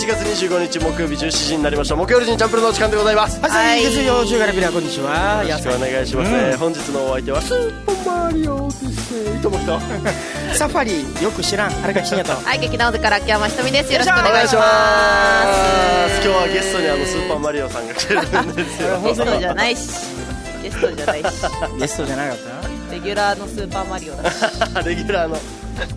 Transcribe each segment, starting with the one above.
月25日木曜日17時になりました。木曜日にチャンプルのお時間でございます。 はい、月曜週からビラこんにちは。 よろしくお願いします。本日のお相手はスーパーマリオですと思ったサファリよく知らん荒川信也とはい、劇団オズから秋山ひとみです。よろしくお願いします。 今日はゲストにスーパーマリオさんが来てるんですよ。 ゲストじゃないしゲストじゃないしゲストじゃなかったレギュラーのスーパーマリオだしレギュラーの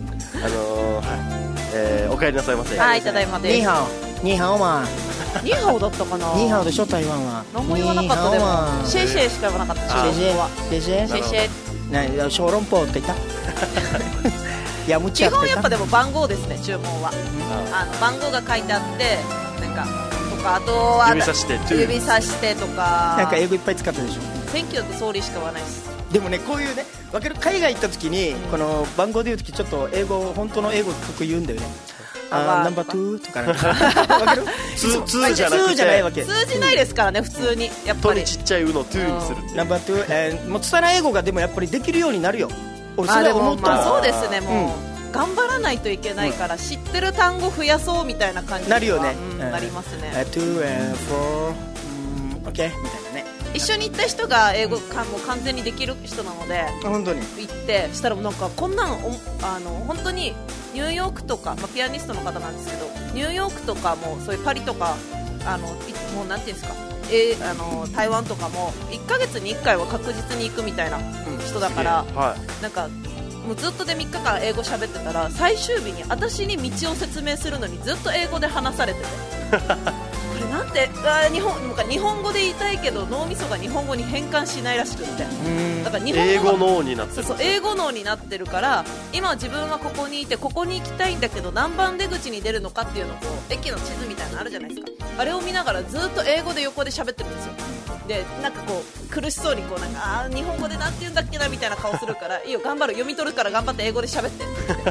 お帰りなさいませ。 はい、ただいまです。 ニーハオニーハオマンニーハオだったかな。 ニーハオでしょ台湾は。 何も言わなかった。でもシェイシェイしか言わなかった。 シェイシェイシェイシェイシェイな小籠包とか言ったやむちゃ基本やっぱでも番号ですね、注文は。番号が書いてあってなんかとか、あとは指さしてとかなんか英語いっぱい使ったでしょ。 センキューとソーリーしか言わないです。 でもね、こういうね、分かる、海外行った時に、この番号で言う時ちょっと英語、本当の英語得意言うんだよね。ナンバー2とかなんか分かる 2じゃなくて 2じゃないわけ。 通じないですからね、普通にやっぱりちっちゃい「う」の「2」にするっていう。 ナンバー2、もう拙い英語がでもやっぱりできるようになるよ。俺そでれ思った。 もそうですね、もう頑張らないといけないから、知ってる単語増やそうみたいな感じなるよね。 なりますね。 2 and 4 OK みたいなね。 一緒に行った人が英語もう完全にできる人なので、 本当に行ってしたらなんかこんなん本当にニューヨークとか、ピアニストの方なんですけど、ニューヨークとかもそういうパリとかもうなんていうんですか、台湾とかも1ヶ月に1回は確実に行くみたいな人だから、なんかもうずっとで3日間英語喋ってたら、最終日に私に道を説明するのにずっと英語で話されててこれなんて日本語で言いたいけど脳みそが日本語に変換しないらしくって、だから日本語英語脳になってる。 そう英語脳になってるから、今自分はここにいてここに行きたいんだけど何番出口に出るのかっていうのを駅の地図みたいなのあるじゃないですか。あれを見ながらずっと英語で横で喋ってるんですよ。でなんかこう苦しそうになんか日本語でなんて言うんだっけなみたいな顔するからいいよ頑張る、読み取るから頑張って英語で喋って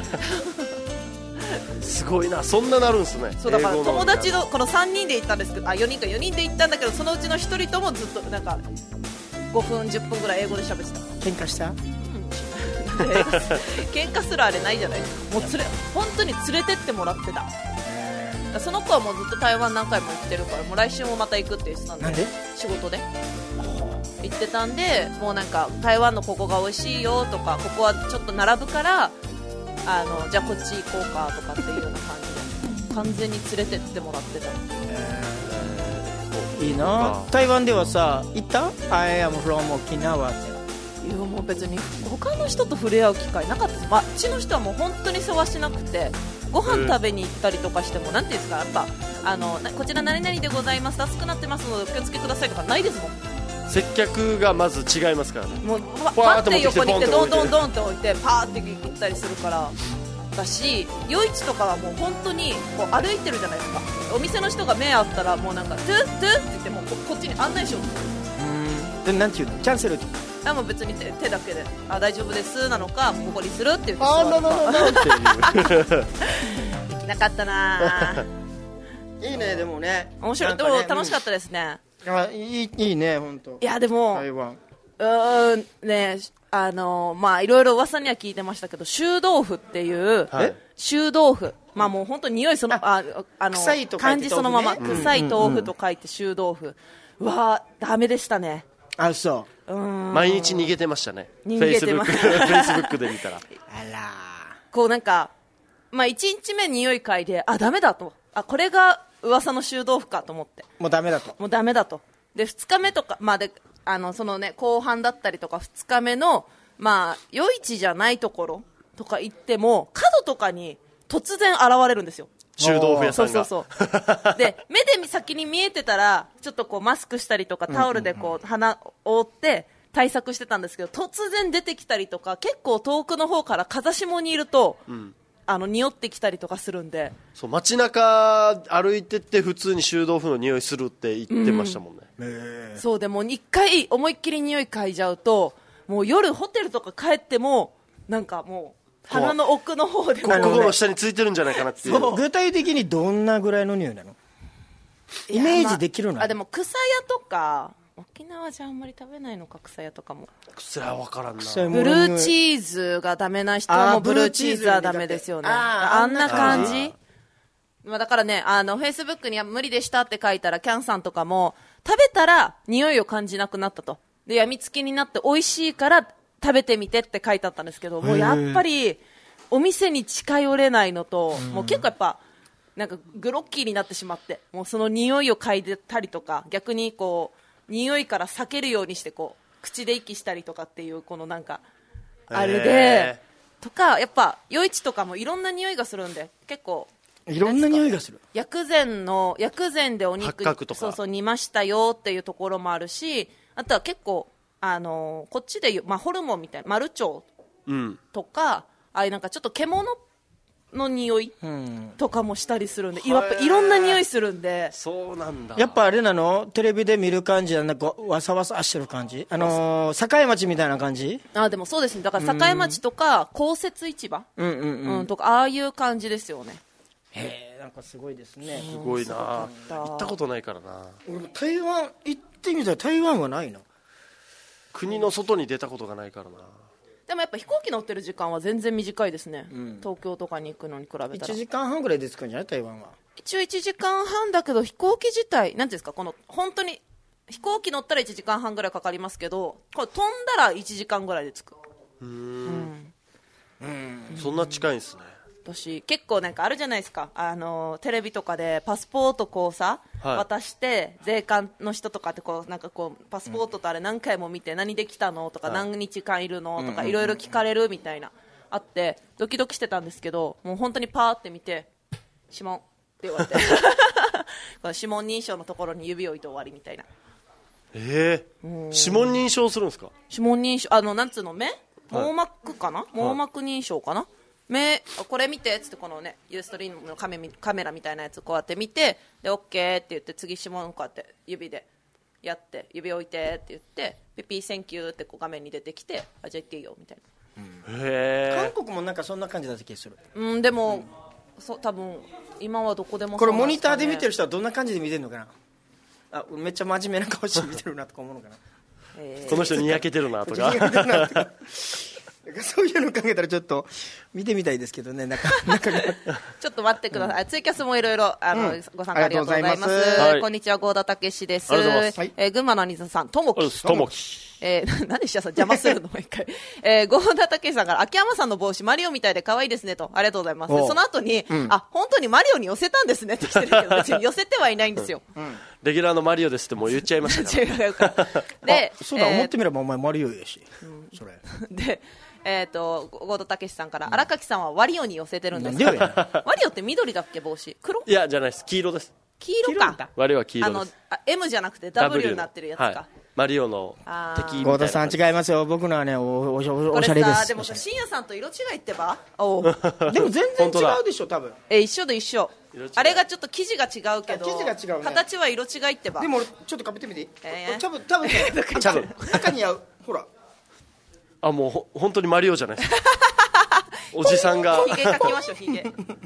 すごいな、そんななるんすね。 そうだから友達のこの3人で行ったんですけど、4人で行ったんだけど、そのうちの1人ともずっとなんか5分10分ぐらい英語で喋ってた。 喧嘩した？ 喧嘩すらあれないじゃないですか。もう本当に連れてってもらってた。その子はもうずっと台湾何回も行ってるから、もう来週もまた行くって言ってたんで。 なんで？ 仕事で行ってたんで、もうなんか台湾のここが美味しいよとか、ここはちょっと並ぶからじゃあこっち行こうかとかっていうような感じで完全に連れてってもらってた。 いいな。台湾ではさ、行った？ I am from 沖縄って。 いやもう別に他の人と触れ合う機会なかったです。あっちの人はもう本当に世話しなくて、ご飯食べに行ったりとかしても、なんていうんですか、やっぱこちら何々でございます、熱くなってますのでお気をつけくださいとかないですもん。 接客がまず違いますからね。 もうパッて横に行ってドンドンドンって置いてパーって行ったりするからだし、夜市とかはもう本当にこう歩いてるじゃないですか。お店の人が目合ったらもうなんかトゥトゥって言ってもうこっちに案内しようと。 でなんていうの？キャンセルって。 もう別に手だけで大丈夫ですなのか、ここにするって言って座るかっていうなかったな。 いいね。でもね、 面白い。でも楽しかったですね。 いいね、本当。 いやでも台湾ね、いろいろ噂には聞いてましたけど、臭豆腐っていう、臭豆腐、もう本当に匂いその臭いと書いて漢字そのまま、臭い豆腐と書いて臭豆腐。ダメでしたね。 あ、そう。 毎日逃げてましたね。 逃げてました。 フェイスブックで見たら。 あら。 こうなんか、1日目匂い嗅いで、ダメだと。これが噂の臭豆腐かと思って。 もうダメだと。 もうダメだと。で、2日目とか、で、そのね、後半だったりとか、2日目の、夜市じゃないところとか行っても、角とかに突然現れるんですよ。 臭豆腐屋さんが。 そうで、目で先に見えてたら、ちょっとこうマスクしたりとか、タオルでこう鼻を覆って対策してたんですけど、突然出てきたりとか、結構遠くの方から風下にいると、匂ってきたりとかするんで。 そう、街中歩いてって普通に臭豆腐の匂いするって言ってましたもんね。 そうでも一回思いっきり匂い嗅いじゃうと、もう夜ホテルとか帰ってもなんかもう鼻の奥の方でここの下についてるんじゃないかなっていう。 具体的にどんなぐらいの匂いなの？イメージできるの？ でも草屋とか沖縄じゃあんまり食べないのか、草屋とかも。 草屋分からんな。 ブルーチーズがダメな人はもうブルーチーズはダメですよね。あんな感じ。 まあ、だからね、フェイスブックには無理でしたって書いたら、キャンさんとかも、食べたら匂いを感じなくなったと。で、病みつきになって美味しいから食べてみてって書いてあったんですけど、もうやっぱり、お店に近寄れないのと、もう結構やっぱ、なんかグロッキーになってしまって、もうその匂いを嗅いでたりとか、逆にこう、匂いから避けるようにしてこう、口で息したりとかっていう、このなんか、あれで、とか、やっぱ、夜市とかもいろんな匂いがするんで、結構、 いろんな匂いがする。 薬膳でお肉八角とかそうそう煮ましたよっていうところもあるし、あとは結構こっちでいう、まあ、ホルモンみたいなマルチョウとか、ああいうなんかちょっと獣の匂いとかもしたりするんで、やっぱいろんな匂いするんで。 そうなんだ。 やっぱあれなの、テレビで見る感じはなんかわさわさしてる感じ、境町みたいな感じ。 でもそうですね、だから境町とか公設市場、とかああいう感じですよね。 へえ、なんかすごいですね。 すごいな。行ったことないからな。 俺も台湾行ってみたら台湾はないな。 国の外に出たことがないからな。 でもやっぱ飛行機乗ってる時間は全然短いですね、東京とかに行くのに比べたら。 1時間半ぐらいで着くんじゃない台湾は。 一応1時間半だけど、飛行機自体なんていうんですか、この本当に飛行機乗ったら1時間半ぐらいかかりますけど、これ飛んだら1時間ぐらいで着く。 そんな近いんですね。 私結構なんかあるじゃないですか、テレビとかでパスポートこうさ、渡して税関の人とかってこうなんかこうパスポートとあれ何回も見て、何で来たのとか、何日間いるのとかいろいろ聞かれるみたいなあってドキドキしてたんですけど、もう本当にパーって見て指紋って言われてこの指紋認証のところに指を置いて終わりみたいな。 指紋認証するんですか？ 指紋認証、なんつうの、網膜かな、網膜認証かな、これ見てっつって、このねユーストリームのカメラみたいなやつこうやって見て、で OK って言って、次指紋こうやって指でやって、指置いてって言って、ピピーセンキューってこう画面に出てきて、じゃあ行っていいよみたいな。 韓国もなんかそんな感じだった気がする。 でも、多分今はどこでもこれモニターで見てる人はどんな感じで見てるのかな。めっちゃ真面目な顔して見てるなとか思うのかな。 この人にやけてるなとかそういうの考えたらちょっと見てみたいですけどね。ちょっと待ってください、ツイキャスもいろいろご参加ありがとうございます。こんにちは、郷田武史です。群馬の兄さん、ともき何でしたさん邪魔するの毎回。郷田武史さんから、秋山さんの帽子マリオみたいで可愛いですねと、ありがとうございます。その後に、本当にマリオに寄せたんですねって来てるけど、別に寄せてはいないんですよ。 レギュラーのマリオですってもう言っちゃいましたからで、 そうだ、思ってみればお前マリオやし、それで郷田武史さんから、荒垣さんはワリオに寄せてるんですけど、ワリオって緑だっけ、帽子黒？ いや、じゃないです、黄色です。 黄色か。 ワリオは黄色です。 M じゃなくて W になってるやつか。 マリオの敵みたいな。 郷田さん違いますよ、僕のはね、おしゃれです。 でも深夜さんと色違いってばでも全然違うでしょ、多分。 一緒で一緒。あれがちょっと生地が違うけど、形は色違いってば。 でもちょっとかぶってみていい？多分中に合う。ほら、 もう本当にマリオじゃないですか。おじさんがヒゲ描きましょう、ヒゲ。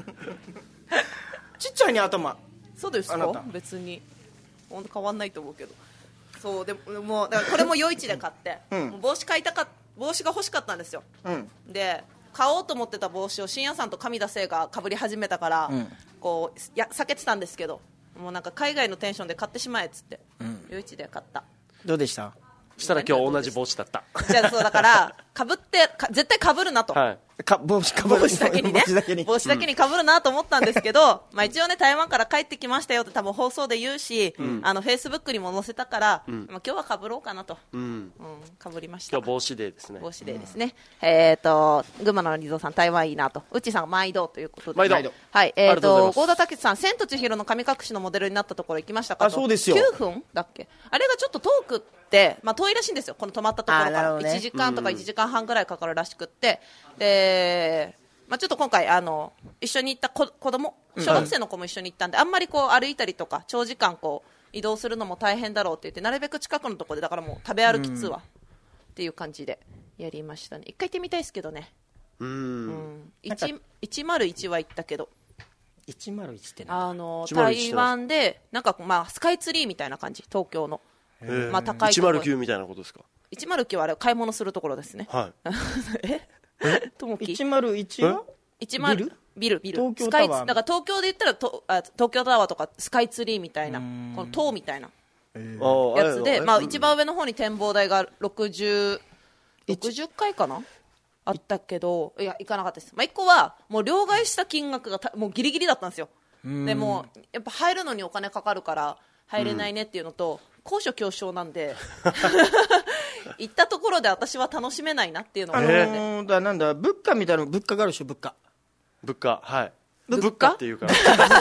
ちっちゃいね、頭。 そうですか、別に本当変わんないと思うけど。そうでもだからこれも夜市で買って、帽子が欲しかったんですよ。で買おうと思ってた帽子を深夜さんと上田聖がかぶり始めたから、こう避けてたんですけど、もうなんか海外のテンションで買ってしまえっつって、夜市で買った。 どうでした？ したら今日同じ帽子だった。 じゃあそうだからかぶって絶対かぶるなと、 帽子だけにね、 帽子だけにかぶるなと思ったんですけど、一応ね台湾から帰ってきましたよって多分放送で言うし、フェイスブックにも載せたから、今日はかぶろうかなと、かぶりました。 今日帽子デーですね。 帽子デーですね。群馬のリゾさん、台湾いいなと、うちさん毎度ということで、 毎度。 はい、郷田武史さん、千と千尋の神隠しのモデルになったところ行きましたかと。 そうですよ。 9分だっけ、あれがちょっと遠くって遠いらしいんですよ、この泊まったところから1時間とか1時間半ぐらいかかるらしくって、で、ちょっと今回一緒に行った子供、小学生の子も一緒に行ったんで、あんまりこう歩いたりとか長時間こう移動するのも大変だろうって言って、なるべく近くのところで、だからもう食べ歩きツアーっていう感じでやりましたね。一回行ってみたいですけどね。101は行ったけど、 101って台湾でなんかスカイツリーみたいな感じ、東京の高いところ。 109みたいなことですか ？109はあれ買い物するところですね。 はい。 ともき 101は東京スカイタワーだから東京で言ったら東京タワーとかスカイツリーみたいな、この塔みたいなやつで、まあ、一番上の方に展望台が60階かなあったけど、いや行かなかったです。まあ、1個はもう両替した金額がもうギリギリだったんですよ。でもやっぱ入るのにお金かかるから入れないねっていうのと、高所恐怖症なんで行ったところで私は楽しめないなっていうのがあって、 なんだ物価みたいな、物価があるでしょ、物価。 はい。 物価物価っていうから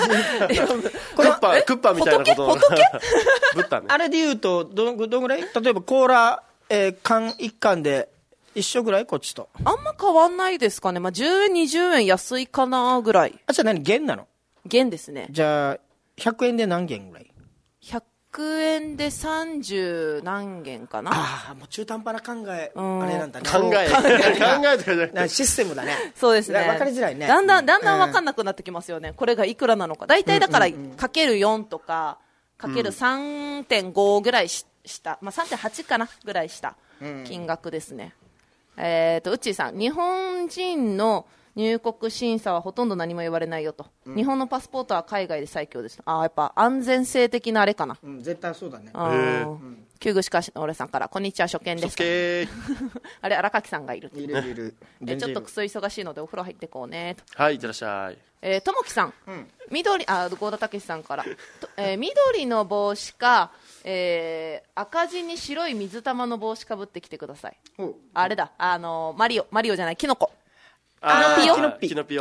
クッパみたいなこと仏ね。 あれで言うとどんぐらい、例えばコーラ、缶1缶で一緒ぐらい、こっちと。 あんま変わんないですかね。まあ、10円20円安いかなぐらい。 じゃあ何元なの？ 元ですね。 じゃあ100円で何元ぐらい ？100円で30何元かな。 ああ、もう中途半端な考え、あれなんだね。 考えとかじゃなくてシステムだね。 そうですね。 分かりづらいね。 だんだん分かんなくなってきますよね。これがいくらなのか。大体だから、かける4とか、かける 3.5 ぐらいした、まあ 3.8 かなぐらいした金額ですね。うっちーさん、日本人の入国審査はほとんど何も言われないよと、日本のパスポートは海外で最強ですと。やっぱ安全性的なあれかな。 絶対そうだね。 旧具しかしの俺さんから、こんにちは、初見です。あれ、荒垣さんがいる。 いるちょっとクソ忙しいのでお風呂入ってこうねと。 はい、いってらっしゃい。 ともきさん、郷田武さんから、緑の帽子か、赤地に白い水玉の帽子かぶってきてください。あれだ、マリオじゃない、キノコ。 キノピ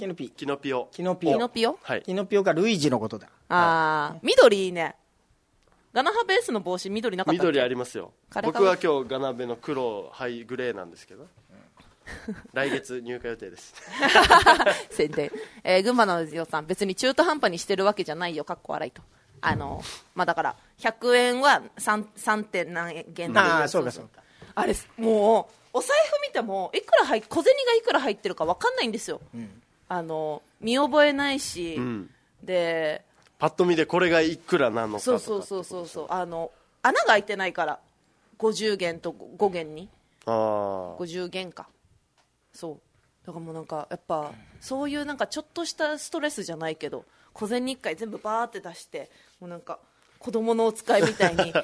オかルイージのことだ。 緑いいね。ガナハベースの帽子緑なかったっけ？ 緑ありますよ。僕は今日ガナベの黒ハイグレーなんですけど来月入荷予定です宣伝。群馬のよさん、別に中途半端にしてるわけじゃないよ、かっこ笑いと。まあ、だから100円は 3. 点何円で、 そうかそうか。 あれもうお財布見ても小銭がいくら入ってるか分かんないんですよ。見覚えないし、でパッと見でこれがいくらなのかとか。 そう穴が開いてないから、50元と5元に50元か。そうだからもうなんかやっぱそういうなんかちょっとしたストレスじゃないけど、小銭1回全部バーって出して、もうなんか子供のお使いみたいに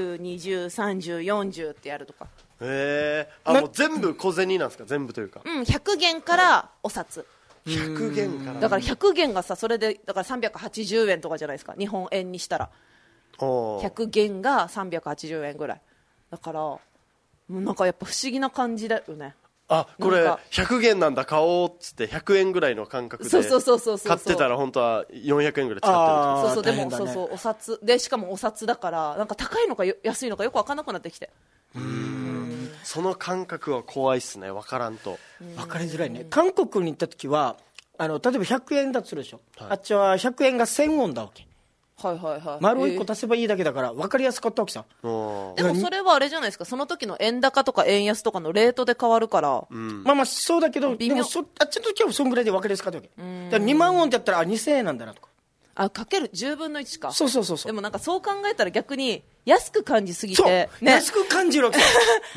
10、20、30、40ってやるとか。 もう全部小銭なんですか？全部というか、 100元からお札。 100元からだから100元がさ、それでだから380円とかじゃないですか、日本円にしたら。100元が380円ぐらいだから、もうなんかやっぱ不思議な感じだよね。 これ100元なんだ、買おうっつって100円ぐらいの感覚で買ってたら本当は400円ぐらい使ってる。 でもお札で、しかもお札だからなんか高いのか安いのかよく分かんなくなってきて、 その感覚は怖いっすね。分からんと分かりづらいね。韓国に行った時は例えば100円だとするでしょ、あっちは100円が1000ウォンだわけ。丸を1個足せばいいだけだから分かりやすかったわけさ。 でもそれはあれじゃないですか、その時の円高とか円安とかのレートで変わるから、 まあそうだけど、でもあっちの時はそんぐらいで分かりやすかったわけ。だから2万ウォンってやったら2000円なんだなとか。 かける10分の1か。 そうでもなんかそう考えたら逆に安く感じすぎて、 安く感じるわけさ。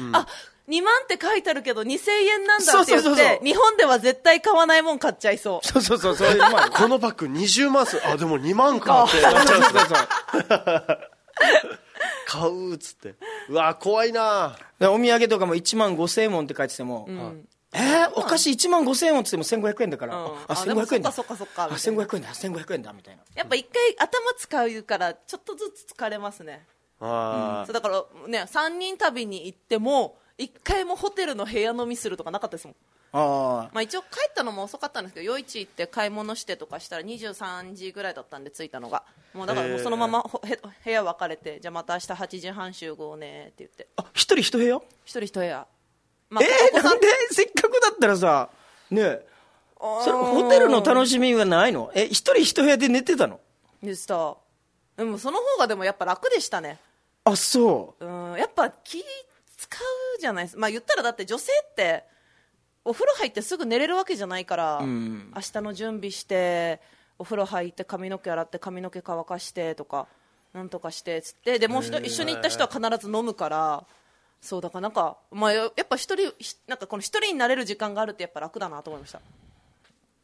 2万って書いてあるけど2000円なんだって言って、日本では絶対買わないもん買っちゃいそう。 そういうのもある。 このバッグ20万すでも2万かってなっちゃうんですよ買うっつって、うわ怖いな。 お土産とかも1万5000ウォンって書いてても、お菓子1万5000ウォンって言っても1500円だから、1500円だ、1500円だ1500円だみたいな。 やっぱ一回頭使うからちょっとずつ疲れますね。そうだからね、3人旅に行っても1回もホテルの部屋飲みするとかなかったですもん。まあ、一応帰ったのも遅かったんですけど、夜市行って買い物してとかしたら23時ぐらいだったんで、着いたのがもうだからもうそのまま部屋分かれて、じゃあまた明日8時半集合ねって言って、 一人一部屋、 部屋、 なんでせっかくだったらさねえ、それホテルの楽しみはないの？一人一部屋で寝てたの？ でしたでもその方がでもやっぱ楽でしたね。 そう。 やっぱ気使うじゃないですか。まあ言ったらだって女性ってお風呂入ってすぐ寝れるわけじゃないから、明日の準備してお風呂入って髪の毛洗って髪の毛乾かしてとかなんとかしてつって、でもう一緒に行った人は必ず飲むから、そうだからなんか、まあ、やっぱなんかこの一人になれる時間があるってやっぱ楽だなと思いました。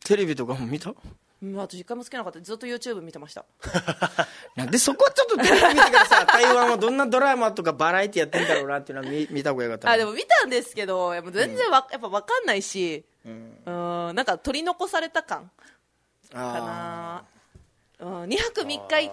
テレビとかも見た？ 私一回もつけなかった。ずっと YouTube 見てました。 なんでそこはちょっとテレビ見てからさ、台湾はどんなドラマとかバラエティやってんだろうなっていうのは見た方がよかった。 でも見たんですけど、やっぱ全然やっぱ分かんないし、なんか取り残された感かな。2泊3日行って、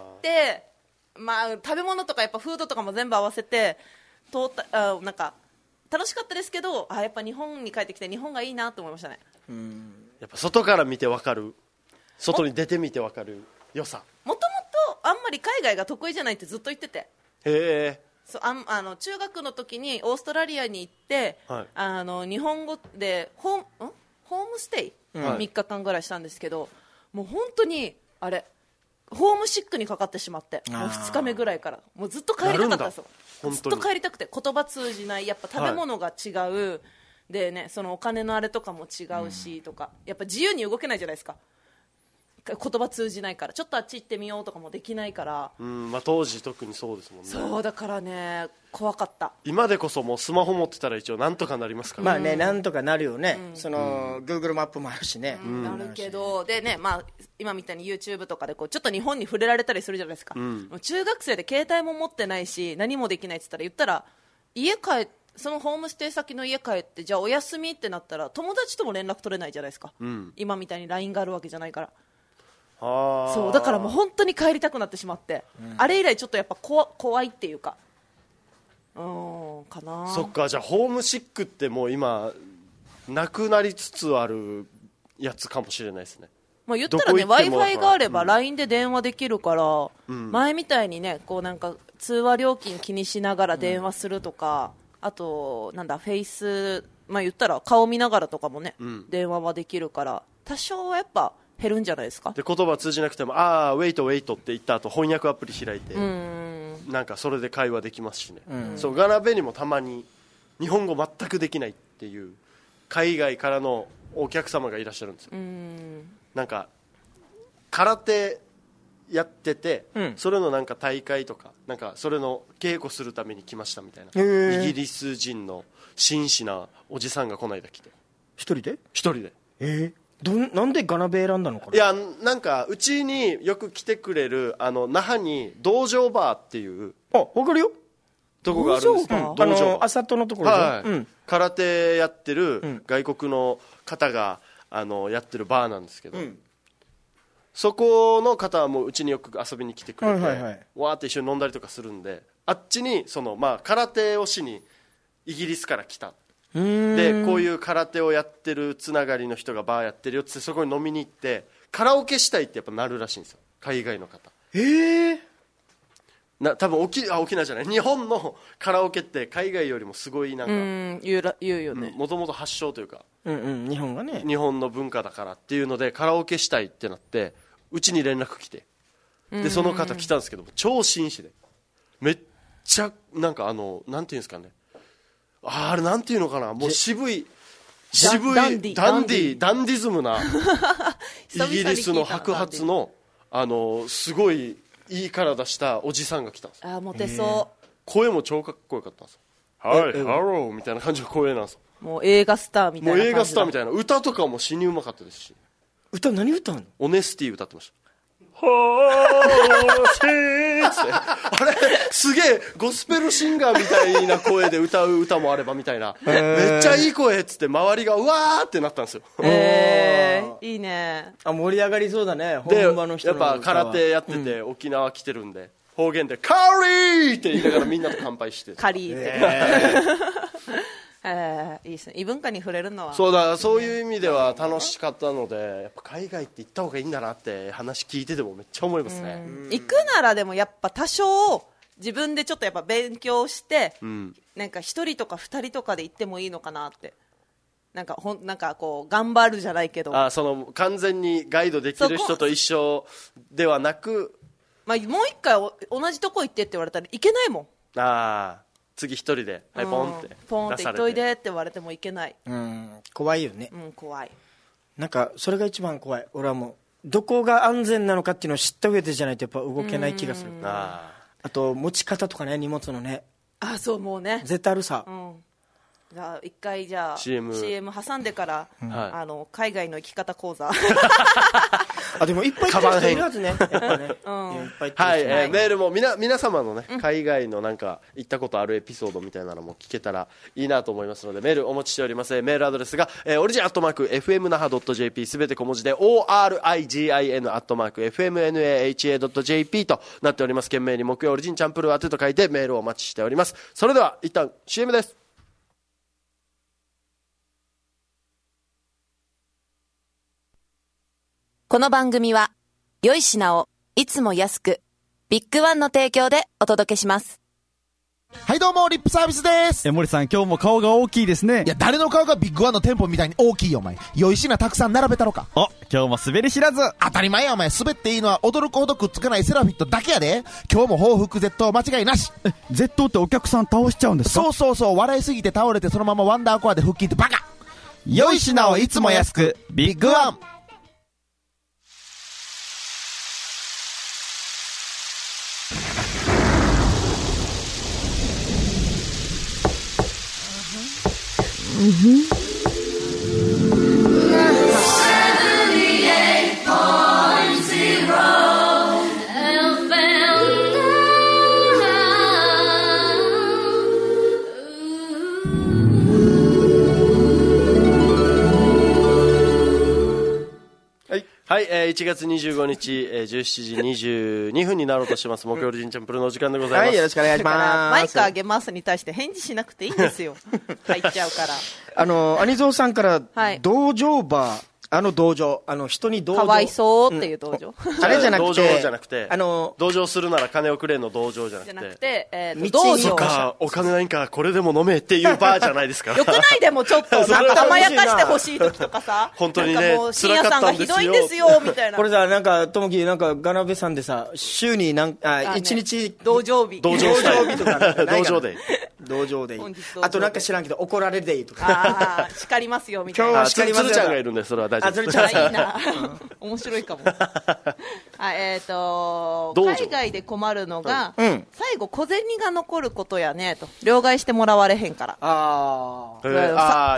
食べ物とかやっぱフードとかも全部合わせてなんか楽しかったですけど、やっぱ日本に帰ってきて日本がいいなと思いましたね。 やっぱ外から見て分かる、外に出てみて分かる良さ。 もともとあんまり海外が得意じゃないってずっと言ってて、 へえ。 中学の時にオーストラリアに行って、日本語でホームステイ、3日間ぐらいしたんですけど、もう本当にあれホームシックにかかってしまって、もう2日目ぐらいからもうずっと帰りたかったんですよ。ずっと帰りたくて、言葉通じない、やっぱ食べ物が違う、でね、そのお金のあれとかも違うし、とかやっぱ自由に動けないじゃないですか、言葉通じないから。ちょっとあっち行ってみようとかもできないから。 当時特にそうですもんね。 そうだからね、怖かった。 今でこそもうスマホ持ってたら一応なんとかなりますからね。なんとかなるよね。Google マップもあるしね。 なるけど、でね、今みたいに YouTube とかでちょっと日本に触れられたりするじゃないですか。中学生で携帯も持ってないし何もできないって言ったらそのホームステイ先の家帰って、じゃあお休みってなったら友達とも連絡取れないじゃないですか、今みたいに LINE があるわけじゃないから。そうだからもう本当に帰りたくなってしまって、あれ以来ちょっとやっぱ怖いっていうか、かな。 そっか、じゃあホームシックってもう今なくなりつつあるやつかもしれないですね。 言ったらね、 Wi-Fi があれば LINE で電話できるから、前みたいにね、なんか通話料金気にしながら電話するとか、あとフェイス、言ったら顔見ながらとかもね、電話はできるから、多少はやっぱ減るんじゃないですか。 で言葉通じなくてもウェイトウェイトって言った後翻訳アプリ開いて、なんかそれで会話できますしね。そうガナベにもたまに日本語全くできないっていう海外からのお客様がいらっしゃるんですよ。なんか空手やってて、それのなんか大会とか、なんかそれの稽古するために来ましたみたいな、イギリス人の紳士なおじさんがこの間来て。 一人でなんでガナベ選んだのかな。 いや、なんかうちによく来てくれる那覇に道場バーっていう分かるよとこがあるんですよ。 道場あさとのところで、 空手やってる外国の方がやってるバーなんですけど、そこの方はもううちによく遊びに来てくれて、わーって一緒に飲んだりとかするんで、あっちに空手をしにイギリスから来た。でこういう空手をやってるつながりの人がバーやってるよってそこに飲みに行ってカラオケしたいってやっぱなるらしいんですよ、海外の方。多分沖縄じゃない、日本のカラオケって海外よりもすごいなんか言うよね。 もともと発祥というか、 日本がね、 日本の文化だからっていうのでカラオケしたいってなってうちに連絡来て、でその方来たんですけど超紳士でめっちゃなんかなんていうんですかね、あれなんていうのかな、もう渋いダンディズムなイギリスの白髪のすごいいい体したおじさんが来たんですよ。 モテそう。 声も超かっこよかったんですよ。はい、ハローみたいな感じの声なんですよ。 もう映画スターみたいな感じ。 もう映画スターみたいな、歌とかも死にうまかったですし。 何歌うの？ オネスティ歌ってました。あれすげえゴスペルシンガーみたいな声で歌う歌もあればみたいな、めっちゃいい声っつって周りがうわーってなったんですよ。 いいね。 盛り上がりそうだね。 で本場の人の歌はやっぱ空手やってて、沖縄来てるんで方言でカリーって言いながらみんなと乾杯してカリーっていいですね、異文化に触れるのは。 そういう意味では楽しかったので、やっぱ海外って行った方がいいんだなって話聞いててもめっちゃ思いますね。 行くならでもやっぱ多少自分でちょっとやっぱ勉強して、なんか1人とか2人とかで行ってもいいのかなって。なんかこう頑張るじゃないけど、 その完全にガイドできる人と一緒ではなく、 もう一回同じとこ行ってって言われたら行けないもん。 次一人で、はい、ポンって行っといでって言われてもいけない。 怖いよね。 怖い。 なんかそれが一番怖い。俺はもうどこが安全なのかっていうのを知った上でじゃないとやっぱ動けない気がする。あと持ち方とかね、荷物のね。 そうもうね。 絶対あるさ。 じゃあ一回じゃあ CM 挟んでから、海外の生き方講座でもいっぱい行ってる人いるはずね、やっぱね、 はい、メールも皆様のね、海外のなんか行ったことあるエピソードみたいなのも聞けたらいいなと思いますので、メールお待ちしております。メールアドレスが、origin@fmnaha.jp すべて小文字で origin@fmnaha.jp となっております。懸命に木曜オリジンチャンプルー宛てと書いてメールをお待ちしております。それでは一旦 CM です。 この番組は良い品をいつも安くビッグワンの提供でお届けします。 はいどうもリップサービスです。 森さん今日も顔が大きいですね。 いや誰の顔がビッグワンの店舗みたいに大きいよお前。良い品たくさん並べたろか。 今日も滑り知らず。 当たり前やお前。滑っていいのは驚くほどくっつかないセラフィットだけやで。今日も報復絶倒間違いなし。 絶倒ってお客さん倒しちゃうんですか？ そう笑いすぎて倒れてそのままワンダーコアで腹筋ってバカ。良い品をいつも安くビッグワン。 はい、1月25日、17時22分になろうとしてます。木曜日チャンプルのお時間でございます。 はい、よろしくお願いします。 マイクあげますに対して返事しなくていいんですよ。入っちゃうから。 アニゾーさんから、道場バー、道場、人に道場。 かわいそうっていう道場。 あれじゃなくて、 道場じゃなくて、同情するなら金をくれの道場じゃなくて、 道場か、お金ないんか、これでも飲めっていうバーじゃないですか。 よくないでもちょっと、なんか甘やかしてほしい時とかさ、 本当にね、 深夜さんがひどいんですよ、みたいな。 これさ、なんか、ともき、なんか、ガナベさんでさ、週に1日、 道場日。 道場日とか、 道場で。 道場で。あとなんか知らんけど、怒られでいいとか。 叱りますよ、みたいな。 今日は叱りますよ。 鶴ちゃんがいるんで、それは大丈夫です。 いいな。面白いかも。海外で困るのが、最後小銭が残ることやねと。両替してもらわれへんから。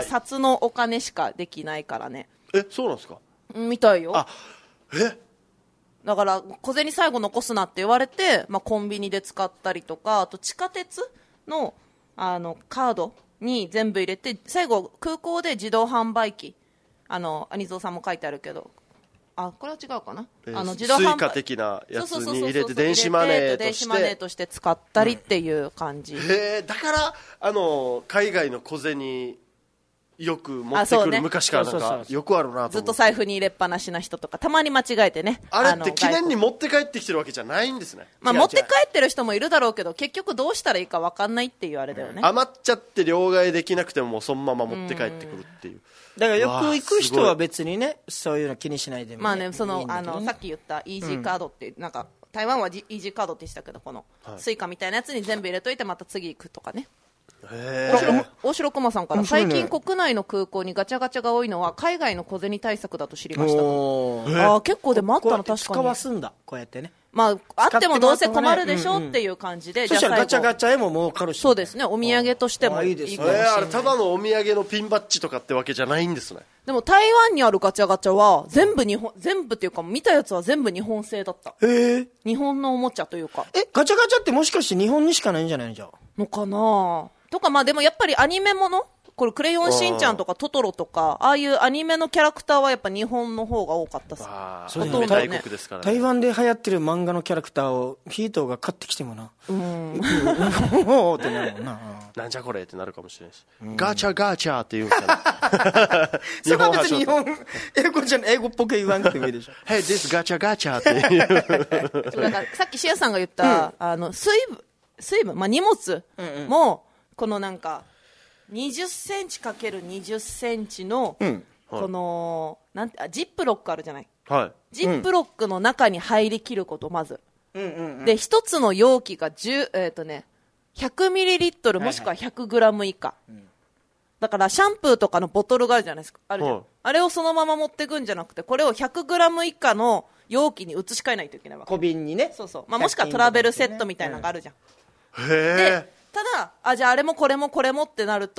札のお金しかできないからね。 そうなんですか？ みたいよ。だから小銭最後残すなって言われて、コンビニで使ったりとか、あと地下鉄のカードに全部入れて、最後空港で自動販売機、アニゾーさんも書いてあるけど、これは違うかな、 自動販売スイカ的なやつに入れて電子マネーとして使ったりっていう感じ。 だから海外の小銭よく持ってくる、昔からなんかよくあるなと思って。 ずっと財布に入れっぱなしな人とかたまに間違えてね。 あれって記念に持って帰ってきてるわけじゃないんですね。 持って帰ってる人もいるだろうけど、結局どうしたらいいか分かんないっていうあれだよね。 余っちゃって両替できなくてももうそのまま持って帰ってくるっていう。 だからよく行く人は別にね、そういうの気にしないでもね。 さっき言ったイージーカードって、なんか台湾はイージーカードって言ってたけど、このスイカみたいなやつに全部入れといてまた次行くとかね。大城駒さんから、最近国内の空港にガチャガチャが多いのは海外の小銭対策だと知りましたと。結構でもあったの、確かに。 使わすんだ、こうやってね。 あってもどうせ困るでしょっていう感じで。 そしたらガチャガチャへも儲かるし。 そうですね、お土産としてもいいかもしれない。 あれただのお土産のピンバッジとかってわけじゃないんですね。 でも台湾にあるガチャガチャは全部っていうか、見たやつは全部日本製だった。日本のおもちゃというか。 ガチャガチャってもしかして日本にしかないんじゃないんじゃのかなとか。でもやっぱりアニメもの、これクレヨンしんちゃんとかトトロとか、ああいうアニメのキャラクターはやっぱ日本の方が多かったっす。 そうね、大国ですからね。 台湾で流行ってる漫画のキャラクターをヒートが買ってきてもな、おーってなるもんな。 なんじゃこれってなるかもしれないし、ガチャガチャって言うんですかね。 それは別に英語っぽく言わんくてもいいでしょ。 Hey, this ガチャガチャっていう。 だからさっきシアさんが言った、水分、荷物も、このなんか20センチかける20センチの、このジップロックあるじゃない、ジップロックの中に入りきること、まず、で一つの容器が100ミリリットルもしくは100グラム以下、だからシャンプーとかのボトルがあるじゃないですか、あれをそのまま持ってくんじゃなくて、これを100グラム以下の容器に移し替えないといけないわけ。 小瓶にね。 そうそう、もしくはトラベルセットみたいなのがあるじゃん。でただじゃああれもこれもこれもってなると、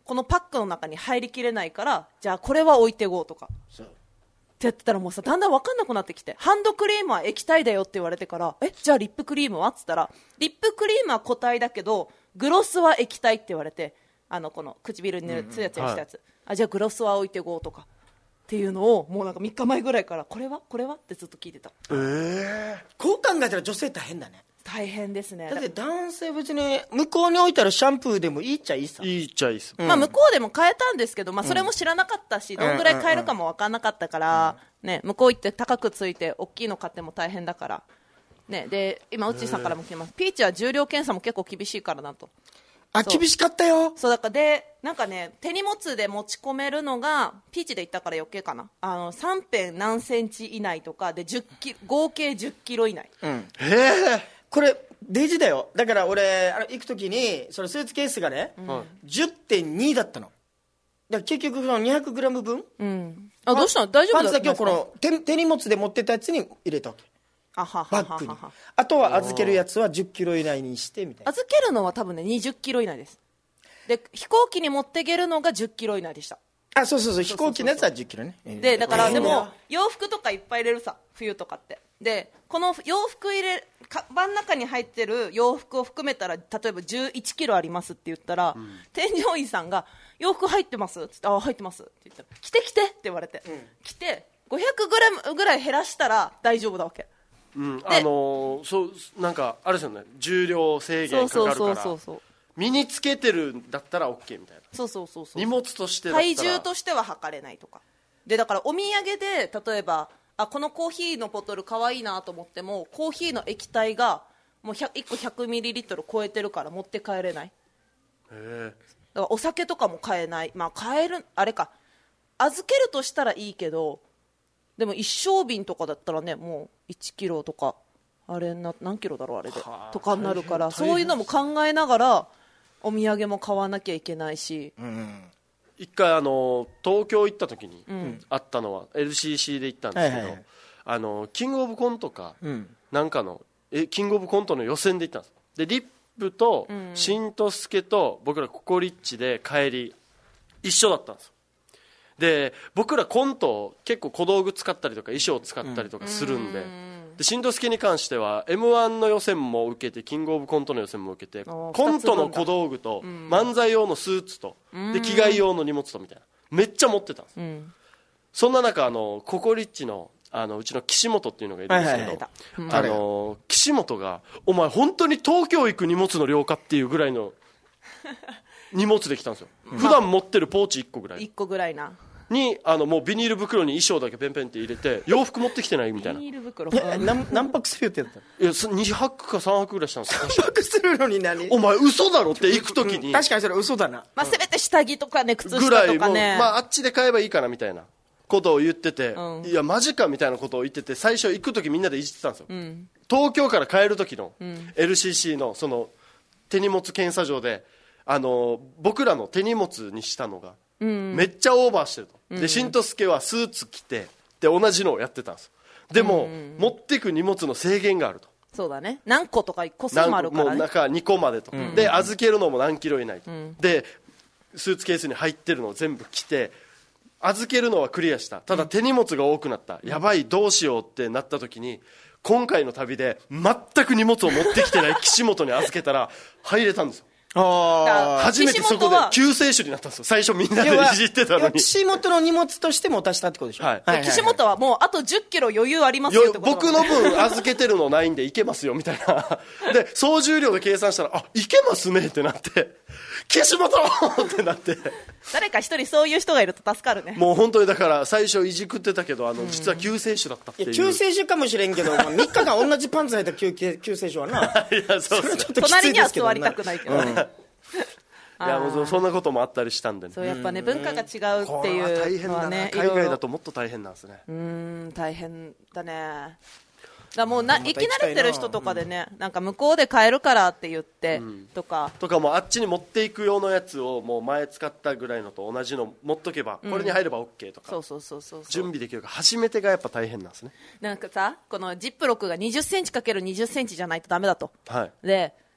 このパックの中に入りきれないから、じゃあこれは置いてごうとかってやってたら、もうさだんだん分かんなくなってきて、ハンドクリームは液体だよって言われてから、じゃあリップクリームはって言ったら、リップクリームは固体だけどグロスは液体って言われて、この唇に塗るつやつやしたやつ、じゃあグロスは置いてごうとかっていうのを、もうなんか3日前ぐらいから、これはってずっと聞いてた。 こう考えたら女性大変だね。 大変ですね。 だって男性別に向こうに置いたらシャンプーでもいいっちゃいいさ。 いいっちゃいいっす、 まあ、向こうでも買えたんですけど、まあ、それも知らなかったし、どんぐらい買えるかも分からなかったから、ね、向こう行って高くついて大きいの買っても大変だから、ね、で今ウッチーさんからも来てます。ピーチは重量検査も結構厳しいからなと。 厳しかったよ。 そうだからでなんかね、手荷物で持ち込めるのがピーチで言ったから余計かな、3辺何センチ以内とかで合計10キロ以内、 これ大事だよ。だから俺行く時にそのスーツケースがね、10.2 だったの。だから結局その 200g 分、 どうしたの、大丈夫だったんですか。 パンツだけをこの手荷物で持ってたやつに入れたわけ。バッグに。あとは預けるやつは10キロ以内にしてみたいな。 預けるのは多分ね20キロ以内です。で飛行機に持っていけるのが10キロ以内でした。 そう飛行機のやつは10キロね。 でだからでも洋服とかいっぱい入れるさ、冬とかって。でこの洋服カバンの中に入ってる洋服を含めたら、例えば11キロありますって言ったら、添乗員さんが洋服入ってますって言って、入ってますって言ったら、来てって言われて、来て500グラムぐらい減らしたら大丈夫だわけ。 そうなんかあれですよね、重量制限かかるから身につけてるんだったら OK みたいな。 そう荷物としてだったら体重としては測れないとかで、だからお土産で例えばこのコーヒーのボトルかわいいなと思っても、コーヒーの液体がもう1個100ミリリットル超えてるから持って帰れない。だからお酒とかも買えない。まあ買える、あれか、預けるとしたらいいけど、でも一升瓶とかだったらね、もう1キロとか、あれ何キロだろうあれでとかになるから、そういうのも考えながらお土産も買わなきゃいけないし、 一回東京行った時にあったのは LCC で行ったんですけど、キングオブコントかなんかのキングオブコントの予選で行ったんです。でリップとしんとすけと僕らココリッチで帰り一緒だったんですよ。で僕らコント結構小道具使ったりとか衣装使ったりとかするんで、しんとすけに関しては M1 の予選も受けてキングオブコントの予選も受けて、コントの小道具と漫才用のスーツとで着替え用の荷物とみたいなめっちゃ持ってたんです、そんな中ココリッチのうちの岸本っていうのがいるんですけど、岸本がお前本当に東京行く荷物の量かっていうぐらいの荷物で来たんですよ。普段持ってるポーチ1個ぐらい 1個ぐらいなにもうビニール袋に衣装だけペンペンって入れて洋服持ってきてないみたいな。 ビニール袋何泊する予定だったの。 いや2泊か3泊ぐらいしたんですよ。 2泊するのに何、 お前嘘だろって行く時に確かにそれ嘘だな、 まあ、せめて下着とかね靴下とぐらいかね、 あっちで買えばいいかなみたいなことを言ってて、いやマジかみたいなことを言ってて、最初行く時みんなでいじってたんですよ、東京から帰る時の LCC のその手荷物検査場で僕らの手荷物にしたのがめっちゃオーバーしてると、でしんとすけはスーツ着てで同じのをやってたんですよ。でも、持ってく荷物の制限があると。 そうだね、何個とか個数もあるからね、 もう中2個までと、で預けるのも何キロ以内と、でスーツケースに入ってるのを全部着て預けるのはクリアした。ただ手荷物が多くなった、やばいどうしようってなった時に、今回の旅で全く荷物を持ってきてない岸本に預けたら入れたんですよ。初めてそこで救世主になったんですよ。最初みんなでいじってたのに岸本の荷物として持たしたってことでしょ、 岸本はもうあと10キロ余裕ありますよってこと僕の分預けてるのないんでいけますよみたいなで総重量で計算したらいけますねってなって岸本ってなって誰か一人そういう人がいると助かるね。 もう本当にだから最初いじくってたけど実は救世主だったっていう。 救世主かもしれんけど、3日間同じパンツ履いた救世主はないやそうですね、 隣には座りたくないけどね、 いやもうそんなこともあったりしたんで、ね、 そうやっぱね文化が違うっていうのはね、 海外だともっと大変なんですね。 大変だね。だもう生き慣れてる人とかでね、なんか向こうで買えるからって言って、とかもうあっちに持っていく用のやつをもう前使ったぐらいのと同じの持っとけば、これに入れば OK とか、 そう準備できるから初めてがやっぱ大変なんですね。 なんかさ、このジップロックが20センチ ×20 センチじゃないとダメだと、 はい、 で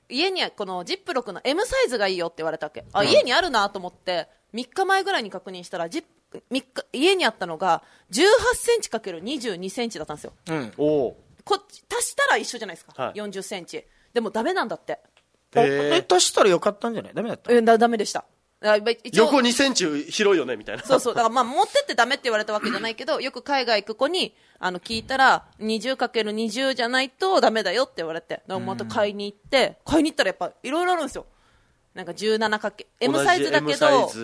家にこのジップロックの M サイズがいいよって言われたわけ。家にあるなと思って3日前ぐらいに確認したら家にあったのが18センチ ×22 センチだったんですよ。足したら一緒じゃないですか、40センチでもダメなんだって。 足したらよかったんじゃない？ダメだった？ ダメでした。 横2センチ広いよねみたいな。 そうだからまあ持ってってダメって言われたわけじゃないけど、よく海外行く子に聞いたら 20×20 じゃないとダメだよって言われて、また買いに行ったらやっぱいろいろあるんですよ。なんか 17×M サイズだけど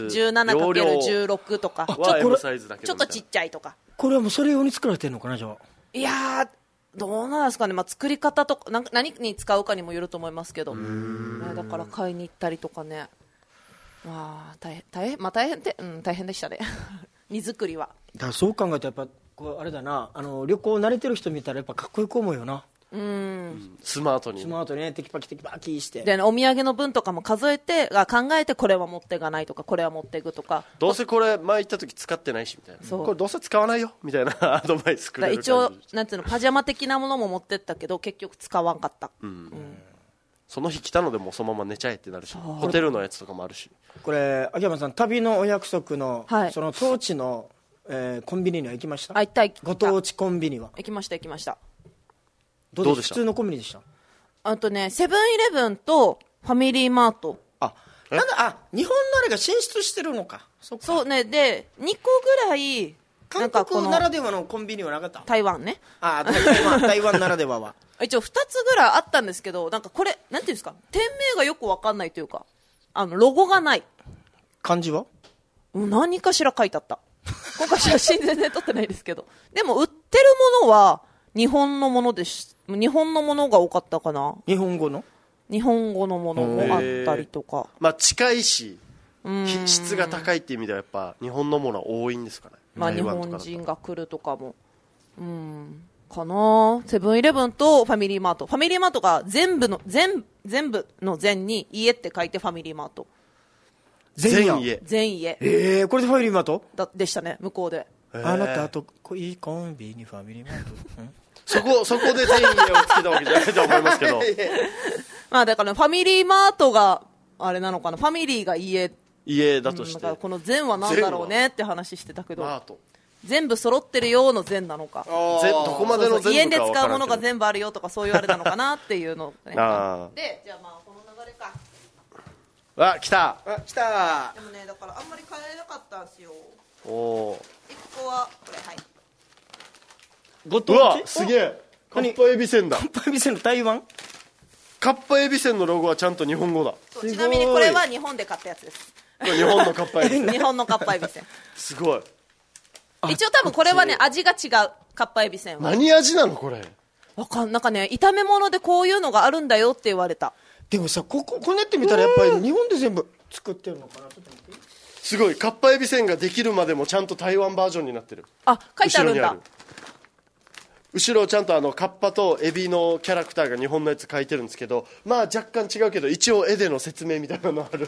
17×16 とか、ちょっとちっちゃいとか。 これはもうそれ用に作られてるのかな？じゃあいやーどうなんですかね、作り方とか何に使うかにもよると思いますけど、だから買いに行ったりとかね、大変でしたね荷造りは。 だからそう考えたらやっぱあれだな、旅行慣れてる人見たらやっぱかっこよく思うよな。 スマートにね、テキパキしてで、ね、お土産の分とかも考えてこれは持っていかないとかこれは持っていくとか、 どうせこれ前行った時使ってないしみたいな、これどうせ使わないよみたいなアドバイスくれる感じ。 一応なんていうの、パジャマ的なものも持ってったけど結局使わんかった、 その日来たのでもうそのまま寝ちゃえってなるし、ホテルのやつとかもあるし。これ秋山さん、旅のお約束の、その当地の、コンビニには行きました？ご当地コンビニは行きましたどうでした？普通のコンビニでした？ あとね、セブンイレブンとファミリーマート。 日本のあれが進出してるのか。 そうね。で2個ぐらい韓国ならではのコンビニはなかった？ 台湾ね。 台湾ならではは一応2つぐらいあったんですけど、なんかこれなんていうんですか、店名がよく分かんないというか、ロゴがない。 漢字は何かしら書いてあった。今回写真全然撮ってないですけどでも売ってるものは日本のもので日本のものが多かったかな。 日本語のものもあったりとか、 近いし質が高いっていう意味ではやっぱ日本のものは多いんですかね。 日本人が来るとかもかな。セブンイレブンとファミリーマートが全部の全全に家って書いてファミリーマート。 全家。 これでファミリーマートでしたね、向こうで。 あなたといいコンビニファミリーマートそこで全家をつけたわけじゃないと思いますけどだから、ファミリーマートがあれなのかな、ファミリーが家だとして、 だからこの全は何だろうねって話してたけど、全部揃ってるようの全なのか、 どこまでの全部か分からんけど、 家で使うものが全部あるよとかそういうあれなのかなっていうの、ね、でじゃあこの流れか。 来た。 でもね、だからあんまり買えなかったんですよ。1個はこれ、 ご当地。 すげえ。カッパエビせんだ。 カッパエビせんの台湾。 カッパエビせんのロゴはちゃんと日本語だ。 ちなみにこれは日本で買ったやつです。 これ日本のカッパエビせん。 日本のカッパエビせん。 すごい。 一応多分これはね、味が違う。カッパエビせんは何味なのこれ。 なんかね、炒め物でこういうのがあるんだよって言われた。 でもさ、こうやって見たらやっぱり日本で全部作ってるのかな。 すごい。カッパエビせんができるまでもちゃんと台湾バージョンになってる。 書いてあるんだ。 後ろちゃんとカッパとエビのキャラクターが日本のやつ書いてるんですけど、若干違うけど一応絵での説明みたいなのある。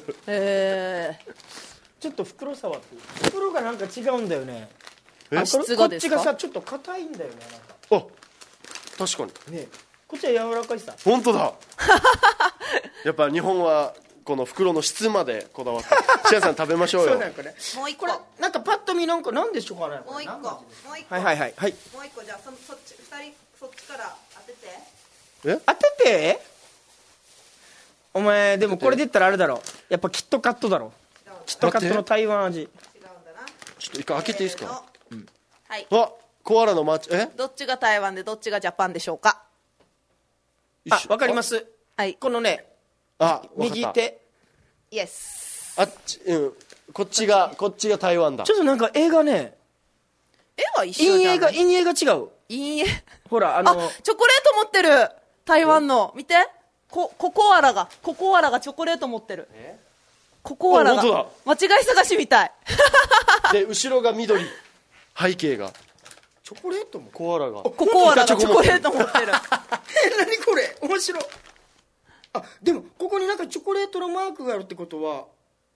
ちょっと袋触って袋がなんか違うんだよね。 質がですか？ こっちがさちょっと硬いんだよね。 確かにね。こっちは柔らかいさ。 本当だやっぱ日本はこの袋の質までこだわってシアさん食べましょうよ。 もう一個なんかパッと見なんでしょうかね。 もう一個はいもう一個、じゃあそっち2人そっちから当てて。 当てて。お前でもこれで言ったらあれだろ、やっぱキットカットだろ。キットカットの台湾味。 違うんだな。 ちょっと一回開けていいですか。 はい。 コアラのマーチ。 どっちが台湾でどっちがジャパンでしょうか。 わかります。このね、右手。 イエス。 こっちが台湾だ。 ちょっとなんか絵がね、 絵は一緒じゃない。 陰影が違う。 陰影。 ほらチョコレート持ってる。台湾の見て。ココアラがチョコレート持ってる。ココアラが間違い探しみたい。 で後ろが緑、背景がチョコレートもコアラがココアラがチョコレート持ってる。 何これ面白い。でもここになんかチョコレートのマークがあるってことは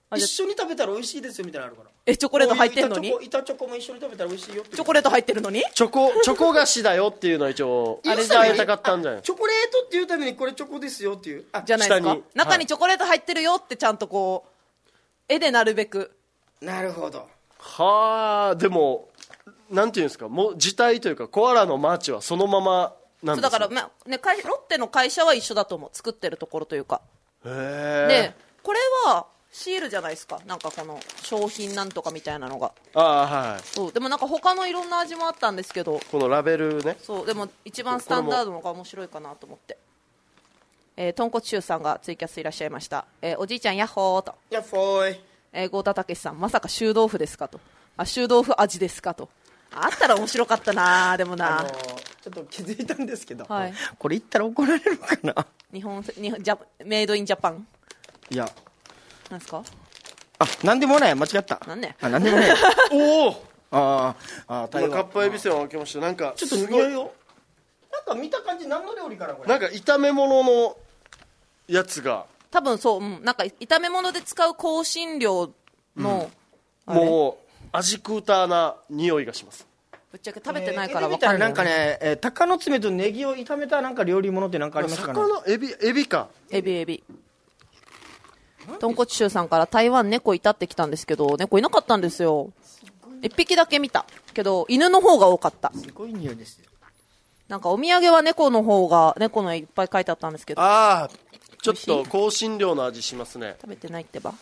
一緒に食べたら美味しいですよみたいなのあるから。 チョコレート入ってんのに、 板チョコも一緒に食べたら美味しいよって。 チョコレート入ってるのにチョコ菓子だよっていうのは一応伝えたかったんじゃない。 チョコレートっていうためにこれチョコですよっていうじゃないですか。 下に中にチョコレート入ってるよってちゃんとこう絵でなるべく。 なるほど。 はあ、でもなんていうんですか、もう自体というかコアラのマーチはそのままなんですよ。 だから、ロッテの会社は一緒だと思う、作ってるところというか。 へえ。 でこれはシールじゃないですか、なんかこの商品なんとかみたいなのが。 はい。 そうでもなんか他のいろんな味もあったんですけど、 このラベルね。 そうでも一番スタンダードのが面白いかなと思って。豚骨臭さんがツイキャスいらっしゃいました。おじいちゃんヤッホーと。 ヤッホーい。豪田武さん、まさか臭豆腐ですかと。臭豆腐味ですかと。あったら面白かったな。でもな、 ちょっと気づいたんですけど、 はい、 これ言ったら怒られるかな。 メイドインジャパン。 いや、 なんですか。 なんでもない、間違った。 なんでなんでもないおお。 今カッパエビせんを開けました。なんかちょっと匂いよ。なんか見た感じ何の料理かなこれ。 なんか炒め物のやつが多分そう、なんか炒め物で使う香辛料の、 もう味クーターな匂いがします。 ぶっちゃけ食べてないから分かんない。 なんかね、鷹の爪とネギを炒めたなんか料理物ってなんかありますかね。 エビか。 エビ。豚骨臭さんから台湾猫いたってきたんですけど、猫いなかったんですよ。1匹だけ見たけど犬の方が多かった。 すごい匂いですよ。 なんかお土産は猫の方が、猫のいっぱい書いてあったんですけど。 ちょっと香辛料の味しますね。 食べてないってば。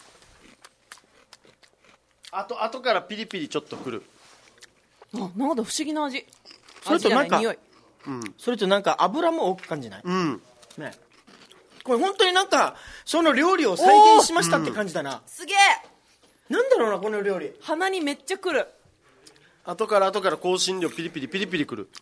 後からピリピリちょっとくる。 なんか不思議な味。 それとなんか匂い。 それとなんか油も多く感じない。 ね。 これ本当になんかその料理を再現しましたって感じだな。 すげえ。 なんだろうなこの料理。 鼻にめっちゃくる。 後から香辛料ピリピリくる。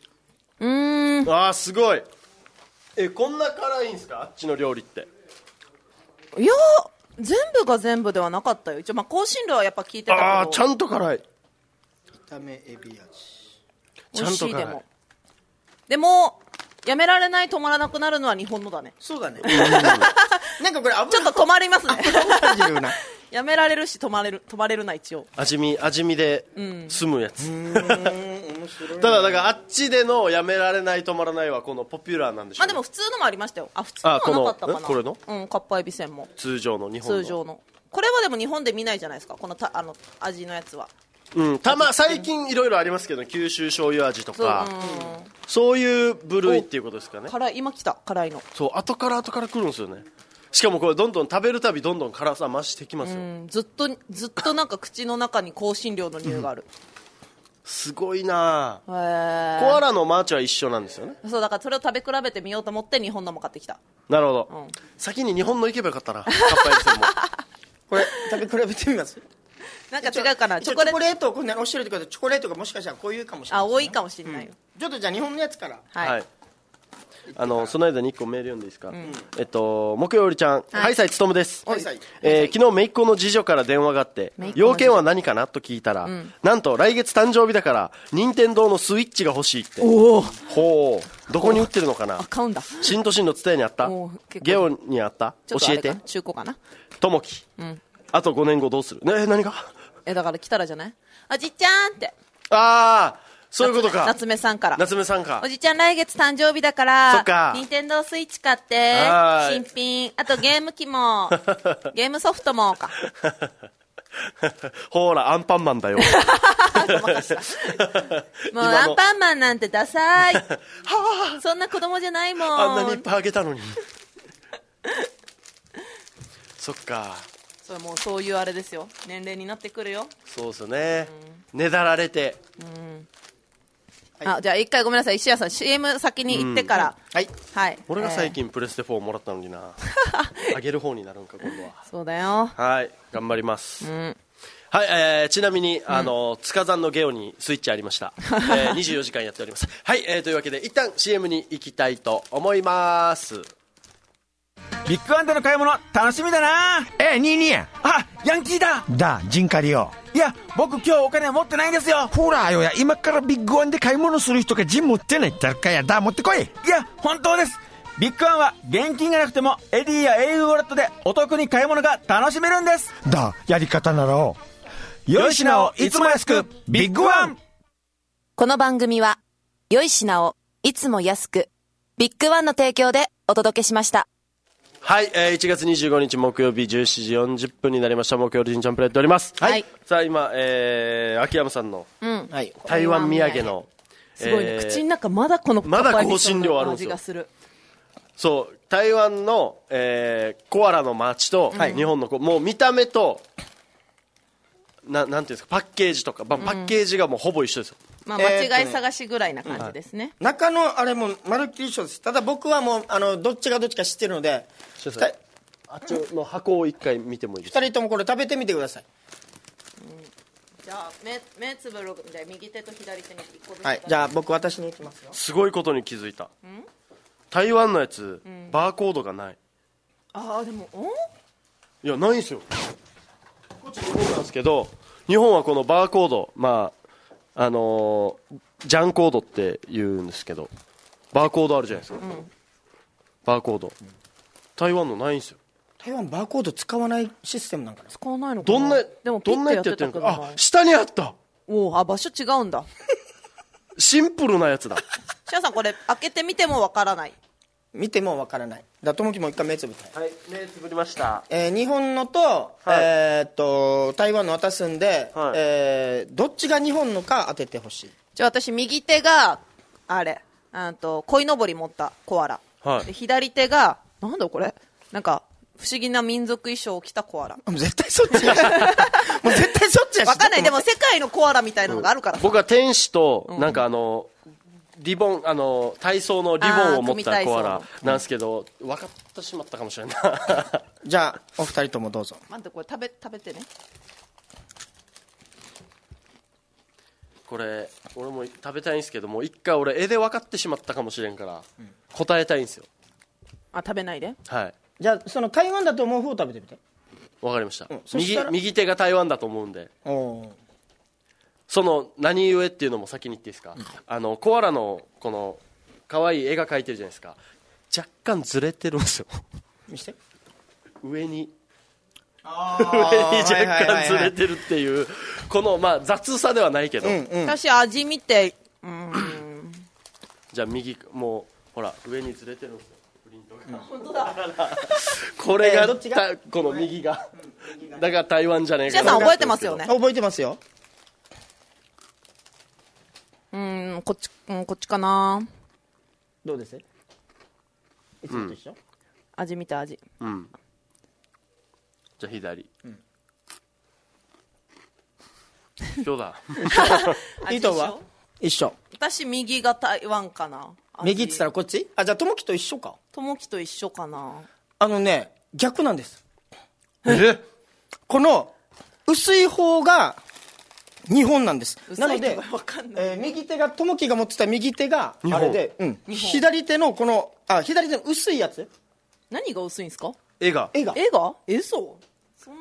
すごい。こんな辛いんすか、あっちの料理って。 いや全部が全部ではなかったよ。一応香辛料はやっぱ効いてたけど。 ちゃんと辛い。 炒めエビ味。 美味しい。でもやめられない、止まらなくなるのは日本のだね。 そうだね。なんかこれちょっと止まりますね。 感じるな。 やめられるし止まれるな。一応味見で済むやつ。ただからあっちでのやめられない止まらないはこのポピュラーなんでしょうね。 でも普通のもありましたよ。普通のはなかったかな。 これのカッパエビせんも通常の日本の。 通常のこれはでも日本で見ないじゃないですか、この味のやつは。 最近いろいろありますけど、九州醤油味とかそういう部類っていうことですかね。 辛い、今来た辛いの。 そう後から来るんですよね。しかもこれどんどん食べるたびどんどん辛さ増してきますよ。 ずっとなんか口の中に香辛料の匂いがある。 すごいな。コアラのマーチは一緒なんですよね。 そうだからそれを食べ比べてみようと思って日本のも買ってきた。 なるほど、先に日本の行けばよかったな。カッパエビせんもこれ食べ比べてみます。 なんか違うかな。 チョコレートこんなにおっしゃるってことで、チョコレートがもしかしたらこういうかもしれない、 多いかもしれないよ。 ちょっとじゃあ日本のやつからはい。その間に1個メール読んでいいですか。木曜日ちゃん、はいさいつとむです。昨日姪っ子の次女から電話があって、要件は何かなと聞いたら、なんと来月誕生日だから任天堂のスイッチが欲しいって。ほう、どこに売ってるのかな。 買うんだ。 新都心の蔦屋にあった、ゲオにあった、教えて。 中古かな。 ともき、あと5年後どうするね。何がだから来たらじゃない。おじちゃんって。 そういうことか。 夏目さんから。 おじちゃん来月誕生日だから、任天堂スイッチ買って、新品、あとゲーム機も、ゲームソフトもか。 ほら、アンパンマンだよ。 もうアンパンマンなんてダサい。そんな子供じゃないもん。 あんなにいっぱいあげたのに。そっか。 もうそういうあれですよ。年齢になってくるよ。 そうですよね。ねだられて。 じゃあ一回ごめんなさい、石谷さん CM 先に行ってから。はい。 俺が最近プレステ4もらったのにな。あげる方になるんか今度は。 そうだよ。 はい、頑張ります。はい、ちなみに塚山のゲオにスイッチありました。24時間やっております。はい、というわけで一旦 CM に行きたいと思います。 ビッグワンでの買い物楽しみだな。 ニーニー。 ヤンキーだ。 ジンカリよ。 いや、僕今日お金持ってないんですよ。 ほらよや、今からビッグワンで買い物する人がジン持ってないってかやだ、持ってこい。 いや、本当です。 ビッグワンは現金がなくてもエディや au ウォレットでお得に買い物が楽しめるんです。 やり方なら良い品をいつも安く、ビッグワン。 この番組は良い品をいつも安く、ビッグワンの提供でお届けしました。 はい、1月25日木曜日17時40分になりました。木曜日にちゃんプレーやっております。 はい。 さあ今、秋山さんの、台湾土産の、 すごいね、口の中まだこのまだ香辛料あるんですよ。 味がする。 そう、台湾の、コアラの街と、日本のもう見た目となんていうんですか、パッケージとか、パッケージがもうほぼ一緒ですよ。 まあ、間違い探しぐらいな感じですね。 中のあれもまるっきり一緒です。ただ僕はもうどっちがどっちか知ってるので、 あっちの箱を一回見てもいいですか。 2人ともこれ食べてみてください。 じゃあ目つぶるんで右手と左手に1個ずつ。 はい、じゃあ私に行きますよ。 すごいことに気づいた。台湾のやつ、バーコードがない。 ああ、でもいや、ないんですよ。こっち日本なんですけど、日本はこのバーコード、ジャンコードって言うんですけど、バーコードあるじゃないですか、バーコード、台湾のないんですよ。 台湾バーコード使わないシステムなんかな。 使わないのかな。 どんなやってやってるのか。下にあった。 場所違うんだ。 シンプルなやつだ。 シアさん、これ開けてみてもわからない。 見てもわからない。ともきも一回目つぶって。 はい、目つぶりました。 日本のと、台湾の渡すんで、どっちが日本のか当ててほしい。 じゃあ私、右手が鯉のぼり持ったコアラ、で左手がなんだこれ、なんか不思議な民族衣装を着たコアラ。 もう絶対そっちや。もう絶対そっちやし。 わかんない。でも世界のコアラみたいなのがあるから。 僕は天使となんかリボン、体操のリボンを持ったコアラなんですけど、分かってしまったかもしれない。 じゃあお二人ともどうぞ。 待って、これ食べてね。 これ俺も食べたいんですけども、一回俺絵で分かってしまったかもしれんから、答えたいんですよ。 食べないで。 はい。 じゃあその台湾だと思う方を食べてみて。 分かりました。右手が台湾だと思うんで。その何故っていうのも先に言っていいですか。コアラのこの可愛い絵が描いてるじゃないですか。若干ずれてるんですよ。 見して。 上に若干ずれてるっていう、この雑さではないけど、 私味見て、 じゃあ右、もうほら上にずれてるんですよ、プリントが。本当だ。これがこの右が、だから台湾じゃねえかな。 シアさん覚えてますよね。 覚えてますよ。 こっちかな。 どうです？いつもと一緒？ 味見て味。 じゃあ左。どうだ。 伊藤は一緒。 私右が台湾かな。 右って言ったらこっち？じゃあともきと一緒か。 ともきと一緒かな。 逆なんです。この薄い方が日本なんです。なので、右手がともきが持ってた右手があれで、左手のこの左手の薄いやつ。 何が薄いんですか？ 絵がそう。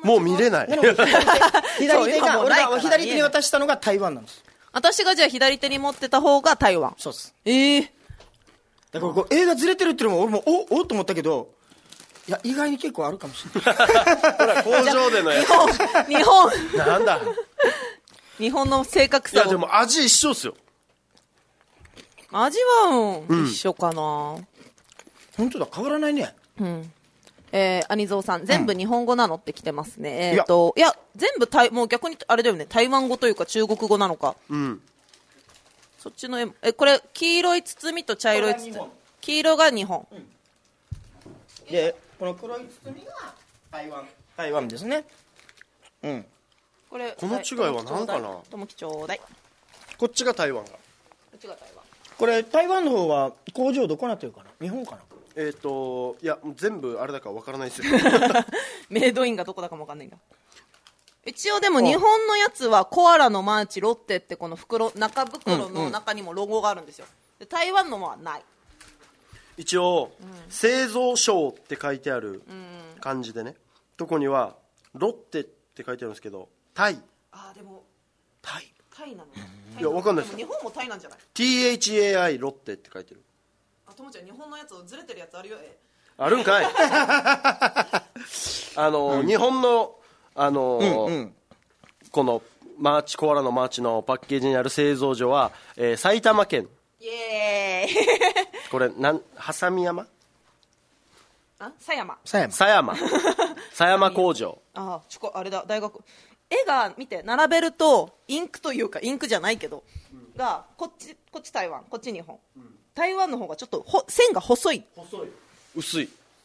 もう見れない。 左手が俺が左手に渡したのが台湾なんです。 私がじゃあ左手に持ってた方が台湾。 そうです。 だから絵がずれてるっていうのも俺もおと思ったけど、いや意外に結構あるかもしれない。 ほら工場でのやつ。 日本なんだ。 日本の正確さを。 いやでも味一緒っすよ。 味は一緒かな。 本当だ、変わらないね。 アニゾーさん、全部日本語なのって来てますね。いや全部もう逆にあれだよね、台湾語というか中国語なのか。そっちの絵、これ黄色い包みと茶色い包み。黄色が日本。 でこの黒い包みが台湾ですね。 この違いは何かな。 ともきちょうだい。 こっちが台湾が。 これ台湾の方は工場どこなってるかな。日本かな。 いや全部あれだから分からないですよ。 メイドインがどこだかも分かんないんだ。一応でも日本のやつはコアラのマーチロッテってこの中袋の中にもロゴがあるんですよ。で台湾のはない。 一応、製造商って書いてある漢字でね、とこにはロッテって書いてあるんですけど、タイ。 でもタイなの。 いや分かんないです。 日本もタイなんじゃない？ THAI ロッテって書いてる。 ともちゃん日本のやつずれてるやつあるよ。 あるんかい日本のこのマーチコアラのマーチのパッケージにある製造所は、埼玉県。 イエーイこれはさみ山狭山狭山工場。 あれだ、大学。絵が見て並べるとインクというかインクじゃないけど、がこっち台湾、こっち日本、台湾の方がちょっと線が細い薄い。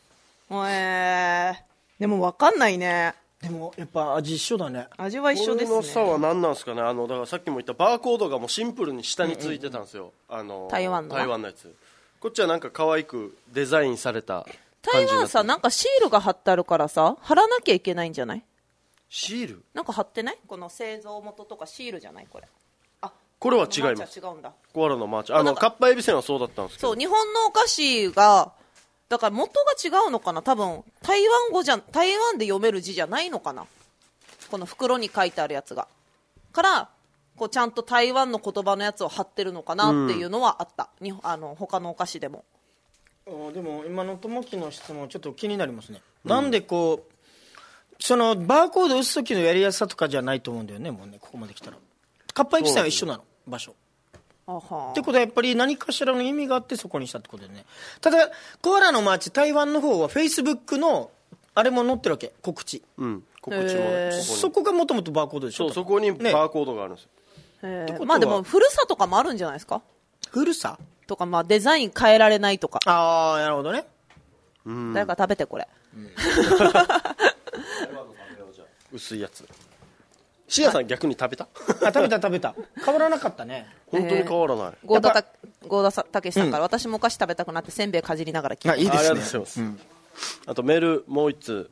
でも分かんないね。 でもやっぱ味一緒だね。 味は一緒ですね。 これの差は何なんですかね。だからさっきも言ったバーコードがもうシンプルに下についてたんですよ、 台湾のやつ。こっちはなんか可愛くデザインされた感じ。 台湾さ、なんかシールが貼ってあるからさ、貼らなきゃいけないんじゃない？ シールなんか貼ってない？この製造元とかシールじゃない？これ。 これは違います。 違うんだ。 コアラのマーチ、かっぱえびせんはそうだったんですけど。 そう、日本のお菓子がだから元が違うのかな。多分台湾で読める字じゃないのかな、この袋に書いてあるやつが。からこうちゃんと台湾の言葉のやつを貼ってるのかなっていうのはあった、他のお菓子でも。 でも今のともきの質問ちょっと気になりますね、なんでこうそのバーコード打つ時のやりやすさとかじゃないと思うんだよね。もうね、ここまで来たらかっぱえびせんは一緒なの、場所ってことはやっぱり何かしらの意味があってそこにしたってことでね。ただコアラのマーチ台湾の方はフェイスブックのあれも載ってるわけ、告知、 告知もね、 そこがもともとバーコードでしょ。 そこにバーコードがあるんですよ、 まあでも古さとかもあるんじゃないですか。 古さとか、まあデザイン変えられないとか。 ああ、なるほどね。 誰か食べてこれ、 薄いやつ。シアさん逆に食べた？ 食べた。変わらなかったね。 本当に変わらない。 合田たけしさんから、私もお菓子食べたくなってせんべいかじりながら聞いてます。 いいですね。 ありがとうございます。あとメールもう一通、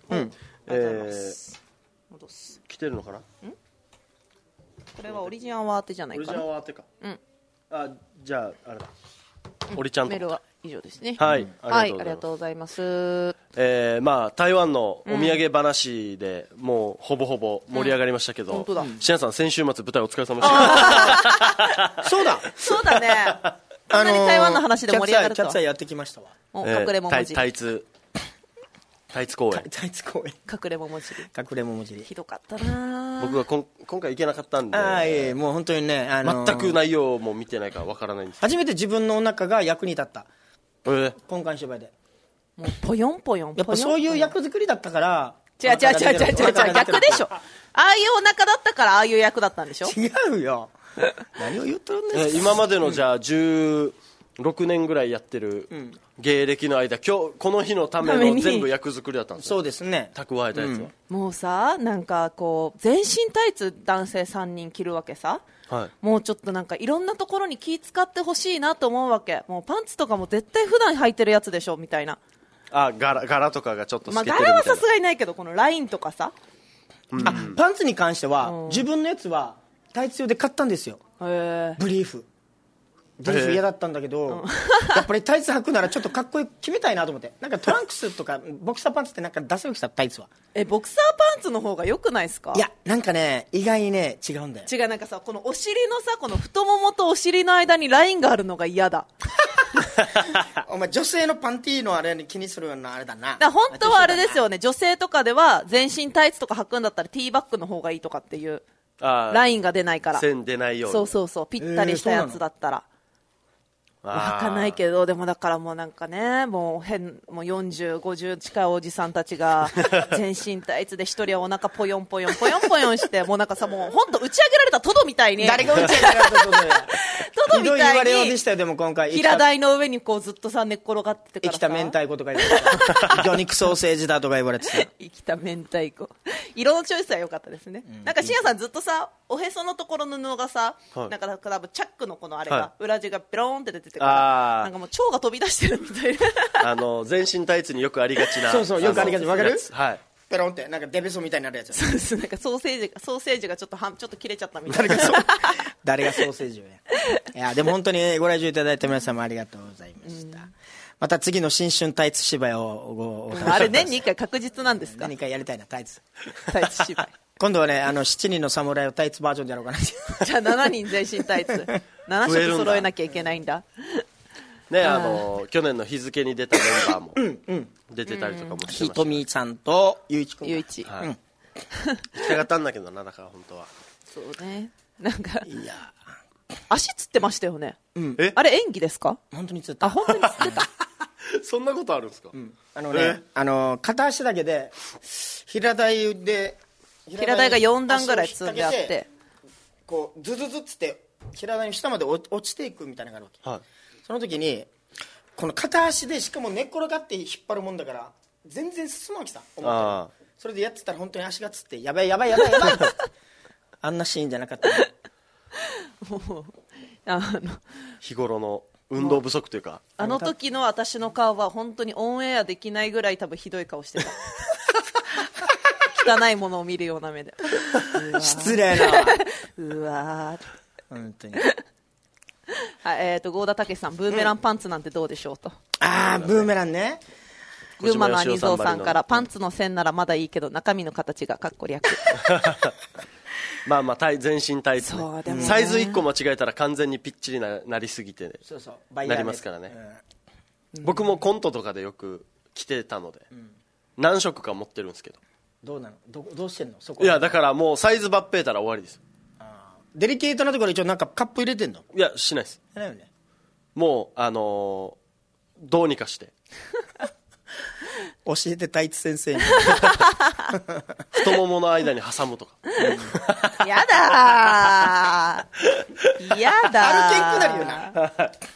来てるのかな。 これはオリジンアワーテじゃないかな。 オリジンアワーテか。じゃああれだ。オリちゃんとメールは以上ですね。 はい、 ありがとうございます。 まあ台湾のお土産話でもうほぼほぼ盛り上がりましたけど、シアさん先週末舞台お疲れ様でした。 そうだね。こんなに台湾の話で盛り上がるとは。 キャッツアイやってきましたわ。 隠れ桃尻。 タイツ公演。 隠れ桃尻。ひどかったな。 僕は今回行けなかったんで。 もう本当にね、 全く内容も見てないからわからないんです。 初めて自分のお腹が役に立った。今回の芝居で。 もうポヨンポヨン。 やっぱそういう役作りだったから。 違う、逆でしょ。ああいうお腹だったからああいう役だったんでしょ。 違うよ。何を言っとるんですか。 今までのじゃあ16年ぐらいやってる芸歴の間、この日のための全部役作りだったんですよ。 そうですね。 蓄えたやつは。 もうさ、なんかこう全身タイツ男性3人着るわけさ。もうちょっとなんかいろんなところに気使ってほしいなと思うわけ。もうパンツとかも絶対普段履いてるやつでしょみたいな。 柄とかがちょっと透けてるみたいな。 柄はさすがにないけど、このラインとかさ。 パンツに関しては自分のやつはタイツ用で買ったんですよ。ブリーフ嫌だったんだけど、やっぱりタイツ履くならちょっとかっこよく決めたいなと思って。なんかトランクスとかボクサーパンツってなんか出せるきたタイツは。 ボクサーパンツの方が良くないですか？ いや、なんかね、意外にね、違うんだよ。 違う、なんかさ、このお尻のさ、この太ももとお尻の間にラインがあるのが嫌だ。 お前女性のパンティーのあれに気にするようなあれだな。 本当はあれですよね、女性とかでは全身タイツとか履くんだったらティーバッグの方がいいとかっていう、ラインが出ないから、 線出ないように。 そうぴったりしたやつだったら履かないけど、でもだからもうなんかね、もう40、50近いおじさんたちが全身タイツで一人はお腹ポヨンポヨンして、もうなんかさ、もう本当打ち上げられたトドみたいに。 誰が打ち上げられたトドや。 トドみたいに。ひどい言われようでしたよ、でも今回。 平台の上にこうずっとさ、寝っ転がっててからさ。 生きた明太子とか言われて魚肉ソーセージだとか言われてた。 生きた明太子。色のチョイスは良かったですね。なんかシアさんずっとさ、おへそのところの布がさ、なんか多分チャックのこのあれが、裏地がペローンって出ててから、なんかもう腸が飛び出してるみたいな。 全身タイツによくありがちな。 そう、よくありがち。わかる？ はい。 ペロンって、なんかデベソみたいになるやつ。 そうです。なんかソーセージがちょっと切れちゃったみたいな。 誰がソーセージをや。いや、でも本当にご来場いただいた皆様ありがとうございました。また次の新春タイツ芝居をあれ年に1回確実なんですか？ 年に1回やりたいな、タイツ芝居。 今度はね、7人の侍をタイツバージョンでやろうかな。 じゃあ7人全身タイツ。7色揃えなきゃいけないんだ。 ね、去年の日付に出たメンバーも出てたりとかもしてました。 ひとみさんとゆういちくん。 ゆういち。 はい。行きたかったんだけどな、だから本当は。 そうね。なんか、 いや足つってましたよね。 えあれ演技ですか？ 本当につった。 あ、本当につってた。 そんなことあるんですか？ 片足だけで平台で平台が4段ぐらい積んであって、 こうズズズっつって平台の下まで落ちていくみたいなのがあるわけ、 はい、 その時にこの片足でしかも寝っ転がって引っ張るもんだから全然進むわけさ、思ってそれでやってたら本当に足がつってやばいやばいやばいやばいあんなシーンじゃなかったもう日頃の運動不足というか、 あの時の私の顔は本当にオンエアできないぐらい多分ひどい顔してた汚いものを見るような目で失礼なうわー本当に郷田武さん、ブーメランパンツなんてどうでしょうと、 ああブーメランね、 群馬のアニゾーさんからパンツの線ならまだいいけど中身の形がかっこ略まあまあ全身タイツ、 そうでもねサイズ1個間違えたら完全にぴっちり なりすぎて、 そうそうなりますからね、僕もコントとかでよく着てたので、何色か持ってるんですけど、 どうなの どうしてんのそこいやだからもうサイズばっぺーたら終わりです。 デリケートなところ一応なんかカップ入れてんの？ いやしないです。 ないよね。 もうどうにかして教えてタイツ先生に太ももの間に挟むとかやだーやだー歩けんくなるよなだ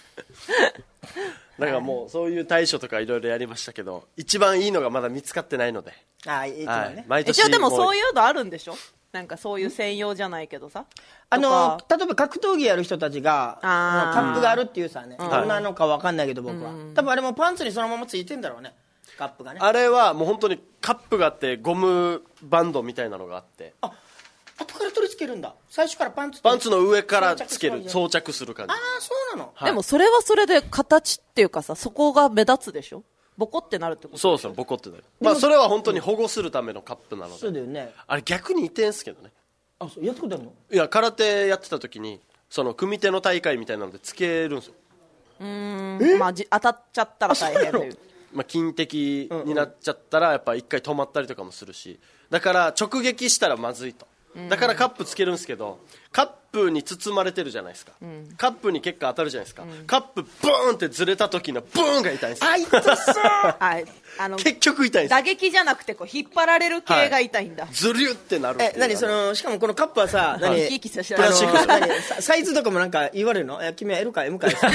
からもうそういう対処とかいろいろやりましたけど、一番いいのがまだ見つかってないので、 いいね、 はい、毎年一応でもそうういうのあるんでしょ、なんかそういう専用じゃないけどさ、 例えとかば格闘技やる人たちがあーカップがあるっていうさね、どんなのか分かんないけど僕は、多分あれもパンツにそのままついてんだろうね、カップがね。 あれはもう本当にカップがあってゴムバンドみたいなのがあって、 後から取り付けるんだ、最初からパンツの上からつける、装着する感じ。 ああそうなの、 でもそれはそれで形っていうかさ、そこが目立つでしょ、ボコってなるってこと。 そうそう、ボコってなる。まあそれは本当に保護するためのカップなので、 そうだよね。 あれ逆に痛いんすけどね。 あ、そうやったことあるの？ いや空手やってた時にその組手の大会みたいなのでつけるんですよ。 まあ当たっちゃったら大変という。 まあ、金的になっちゃったらやっぱ一回止まったりとかもするし、だから直撃したらまずいと、だからカップつけるんですけど、カップに包まれてるじゃないですか、カップに結構当たるじゃないですか、カップブーンってずれた時のブーンが痛いんですよ。 あ、痛そうはい、 結局痛いんです打撃じゃなくてこう引っ張られる系が痛いんだ、 ずりゅってなるっていう。 何しかもこのカップはさ、何生き生きしたプラスチック何サイズとかもなんか言われるの？君は L か M かそれ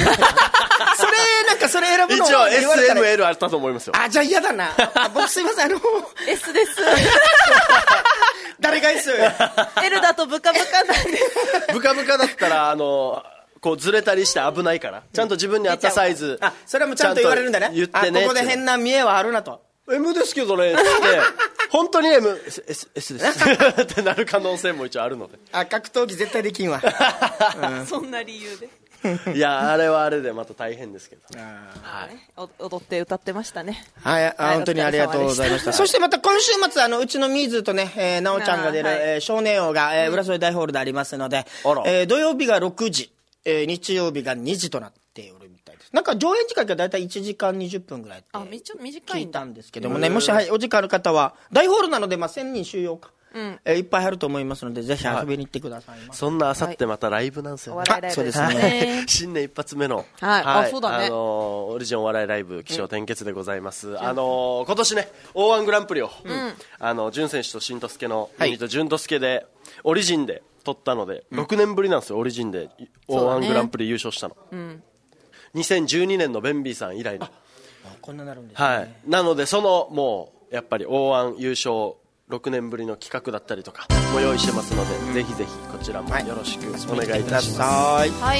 選ぶの一応言われたら SML あったと思いますよ。 あ、じゃあ嫌だな。僕すいません、 S です誰が S？ L だとブカブカなんですブカブカだったらこうずれたりして危ないから、ちゃんと自分に合ったサイズ、 あ、それもちゃんと言われるんだね。 言ってね、 ここで変な見えはあるなと。 M ですけどねって本当に S ですってなる可能性も一応あるので、 格闘技絶対できんわ。 そんな理由でいやあれはあれでまた大変ですけど、はい、 踊って歌ってましたね。 はい、本当にありがとうございました。そしてまた今週末うちのミーズとね、なおちゃんが出る、少年王が、浦添大ホールでありますので、土曜日が6時、日曜日が2時となっておるみたいです。なんか上演時間がだいたい1時間20分ぐらいって短いんだ。 聞いたんですけどもね、もし、お時間ある方は大ホールなので、1000人収容か、いっぱいあると思いますので、ぜひ遊びに行ってください。 そんなあさってまたライブなんですよね。 そうですね。 新年一発目の、 そうだね、 オリジンお笑いライブ起承転結でございます。今年ね O1 グランプリを、潤選手と新之助のユニット潤之助でオリジンで取ったので、6年ぶりなんですよ、オリジンで O1 グランプリ優勝したの、2012年のベンビーさん以来の。 こんななるんですね。 はい、なのでもうやっぱり O1 優勝6年ぶりの企画だったりとかも用意してますので、ぜひぜひこちらもよろしくお願いいたします。はい、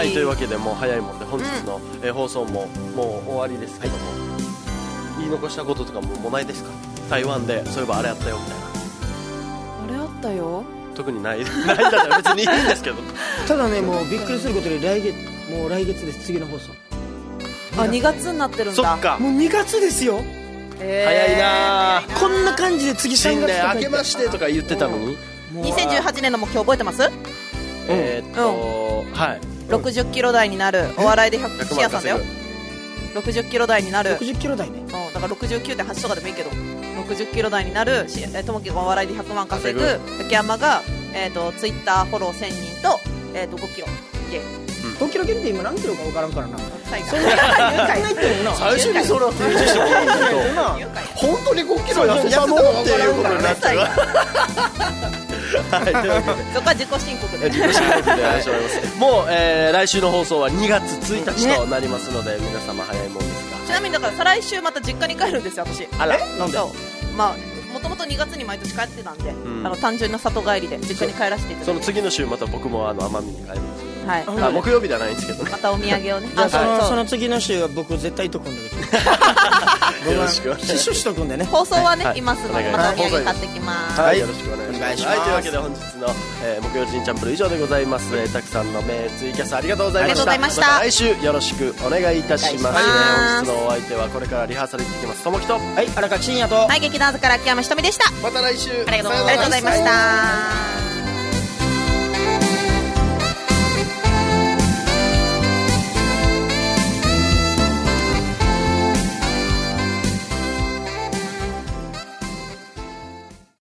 というわけでもう早いもんで本日の、放送ももう終わりですけども、言い残したこととかもないですか？台湾でそういえばあれあったよみたいな。 あれあったよ。 特にないんだったら別にいいんですけどただね、もうびっくりすることに来月です。次の放送 2月になってるんだ。 そっか、 もう2月ですよ。 早いな。 こんな感じで次3月新年明けましてとか言ってたのに、 2018年の目標覚えてます？ はい、 60キロ台になるお笑いで100シアさんだよ。 60キロ台になる、 60キロ台ね。 だから 69.8 とかでもいいけど60キロ台になるともきがお笑いで100万稼ぐ竹山が、ツイッターフォロー1000人と、5キロゲー 5キロ減って今何キロか分からんからな。 最後そんな言ってるな。 最初にそれは提示してもらうと本当に5キロ痩せたのっていうことになっちゃう。はい、というわけでそこは自己申告で自己申告でお願いします。もう、来週の放送は2月1日となりますので、皆様早いもんですが。 ちなみにだから再来週また実家に帰るんですよ私。 あら、 なんで？ まあもともと2月に毎年帰ってたんで、単純な里帰りで実家に帰らせていただいて、 その次の週また僕も奄美に帰るんですよ。 はい、 木曜日ではないんですけどね。 またお土産をね。 じゃあその次の週は僕絶対とくんだけど。 よろしくお願いします。 死守しとくんでね。 放送はね、 はい、 いますので、またお土産買ってきます。 はい、よろしくお願いします。はい、というわけで本日の、木曜ジンチャンプル以上でございます。たくさんのツイキャスありがとうございました。 ありがとうございました。 また来週よろしくお願いいたします。本日のお相手はこれからリハーサル行ってきますともきと、 はい、荒川真也と、 はい、劇団座から秋山ひとみでした。 また来週。 ありがとうございました。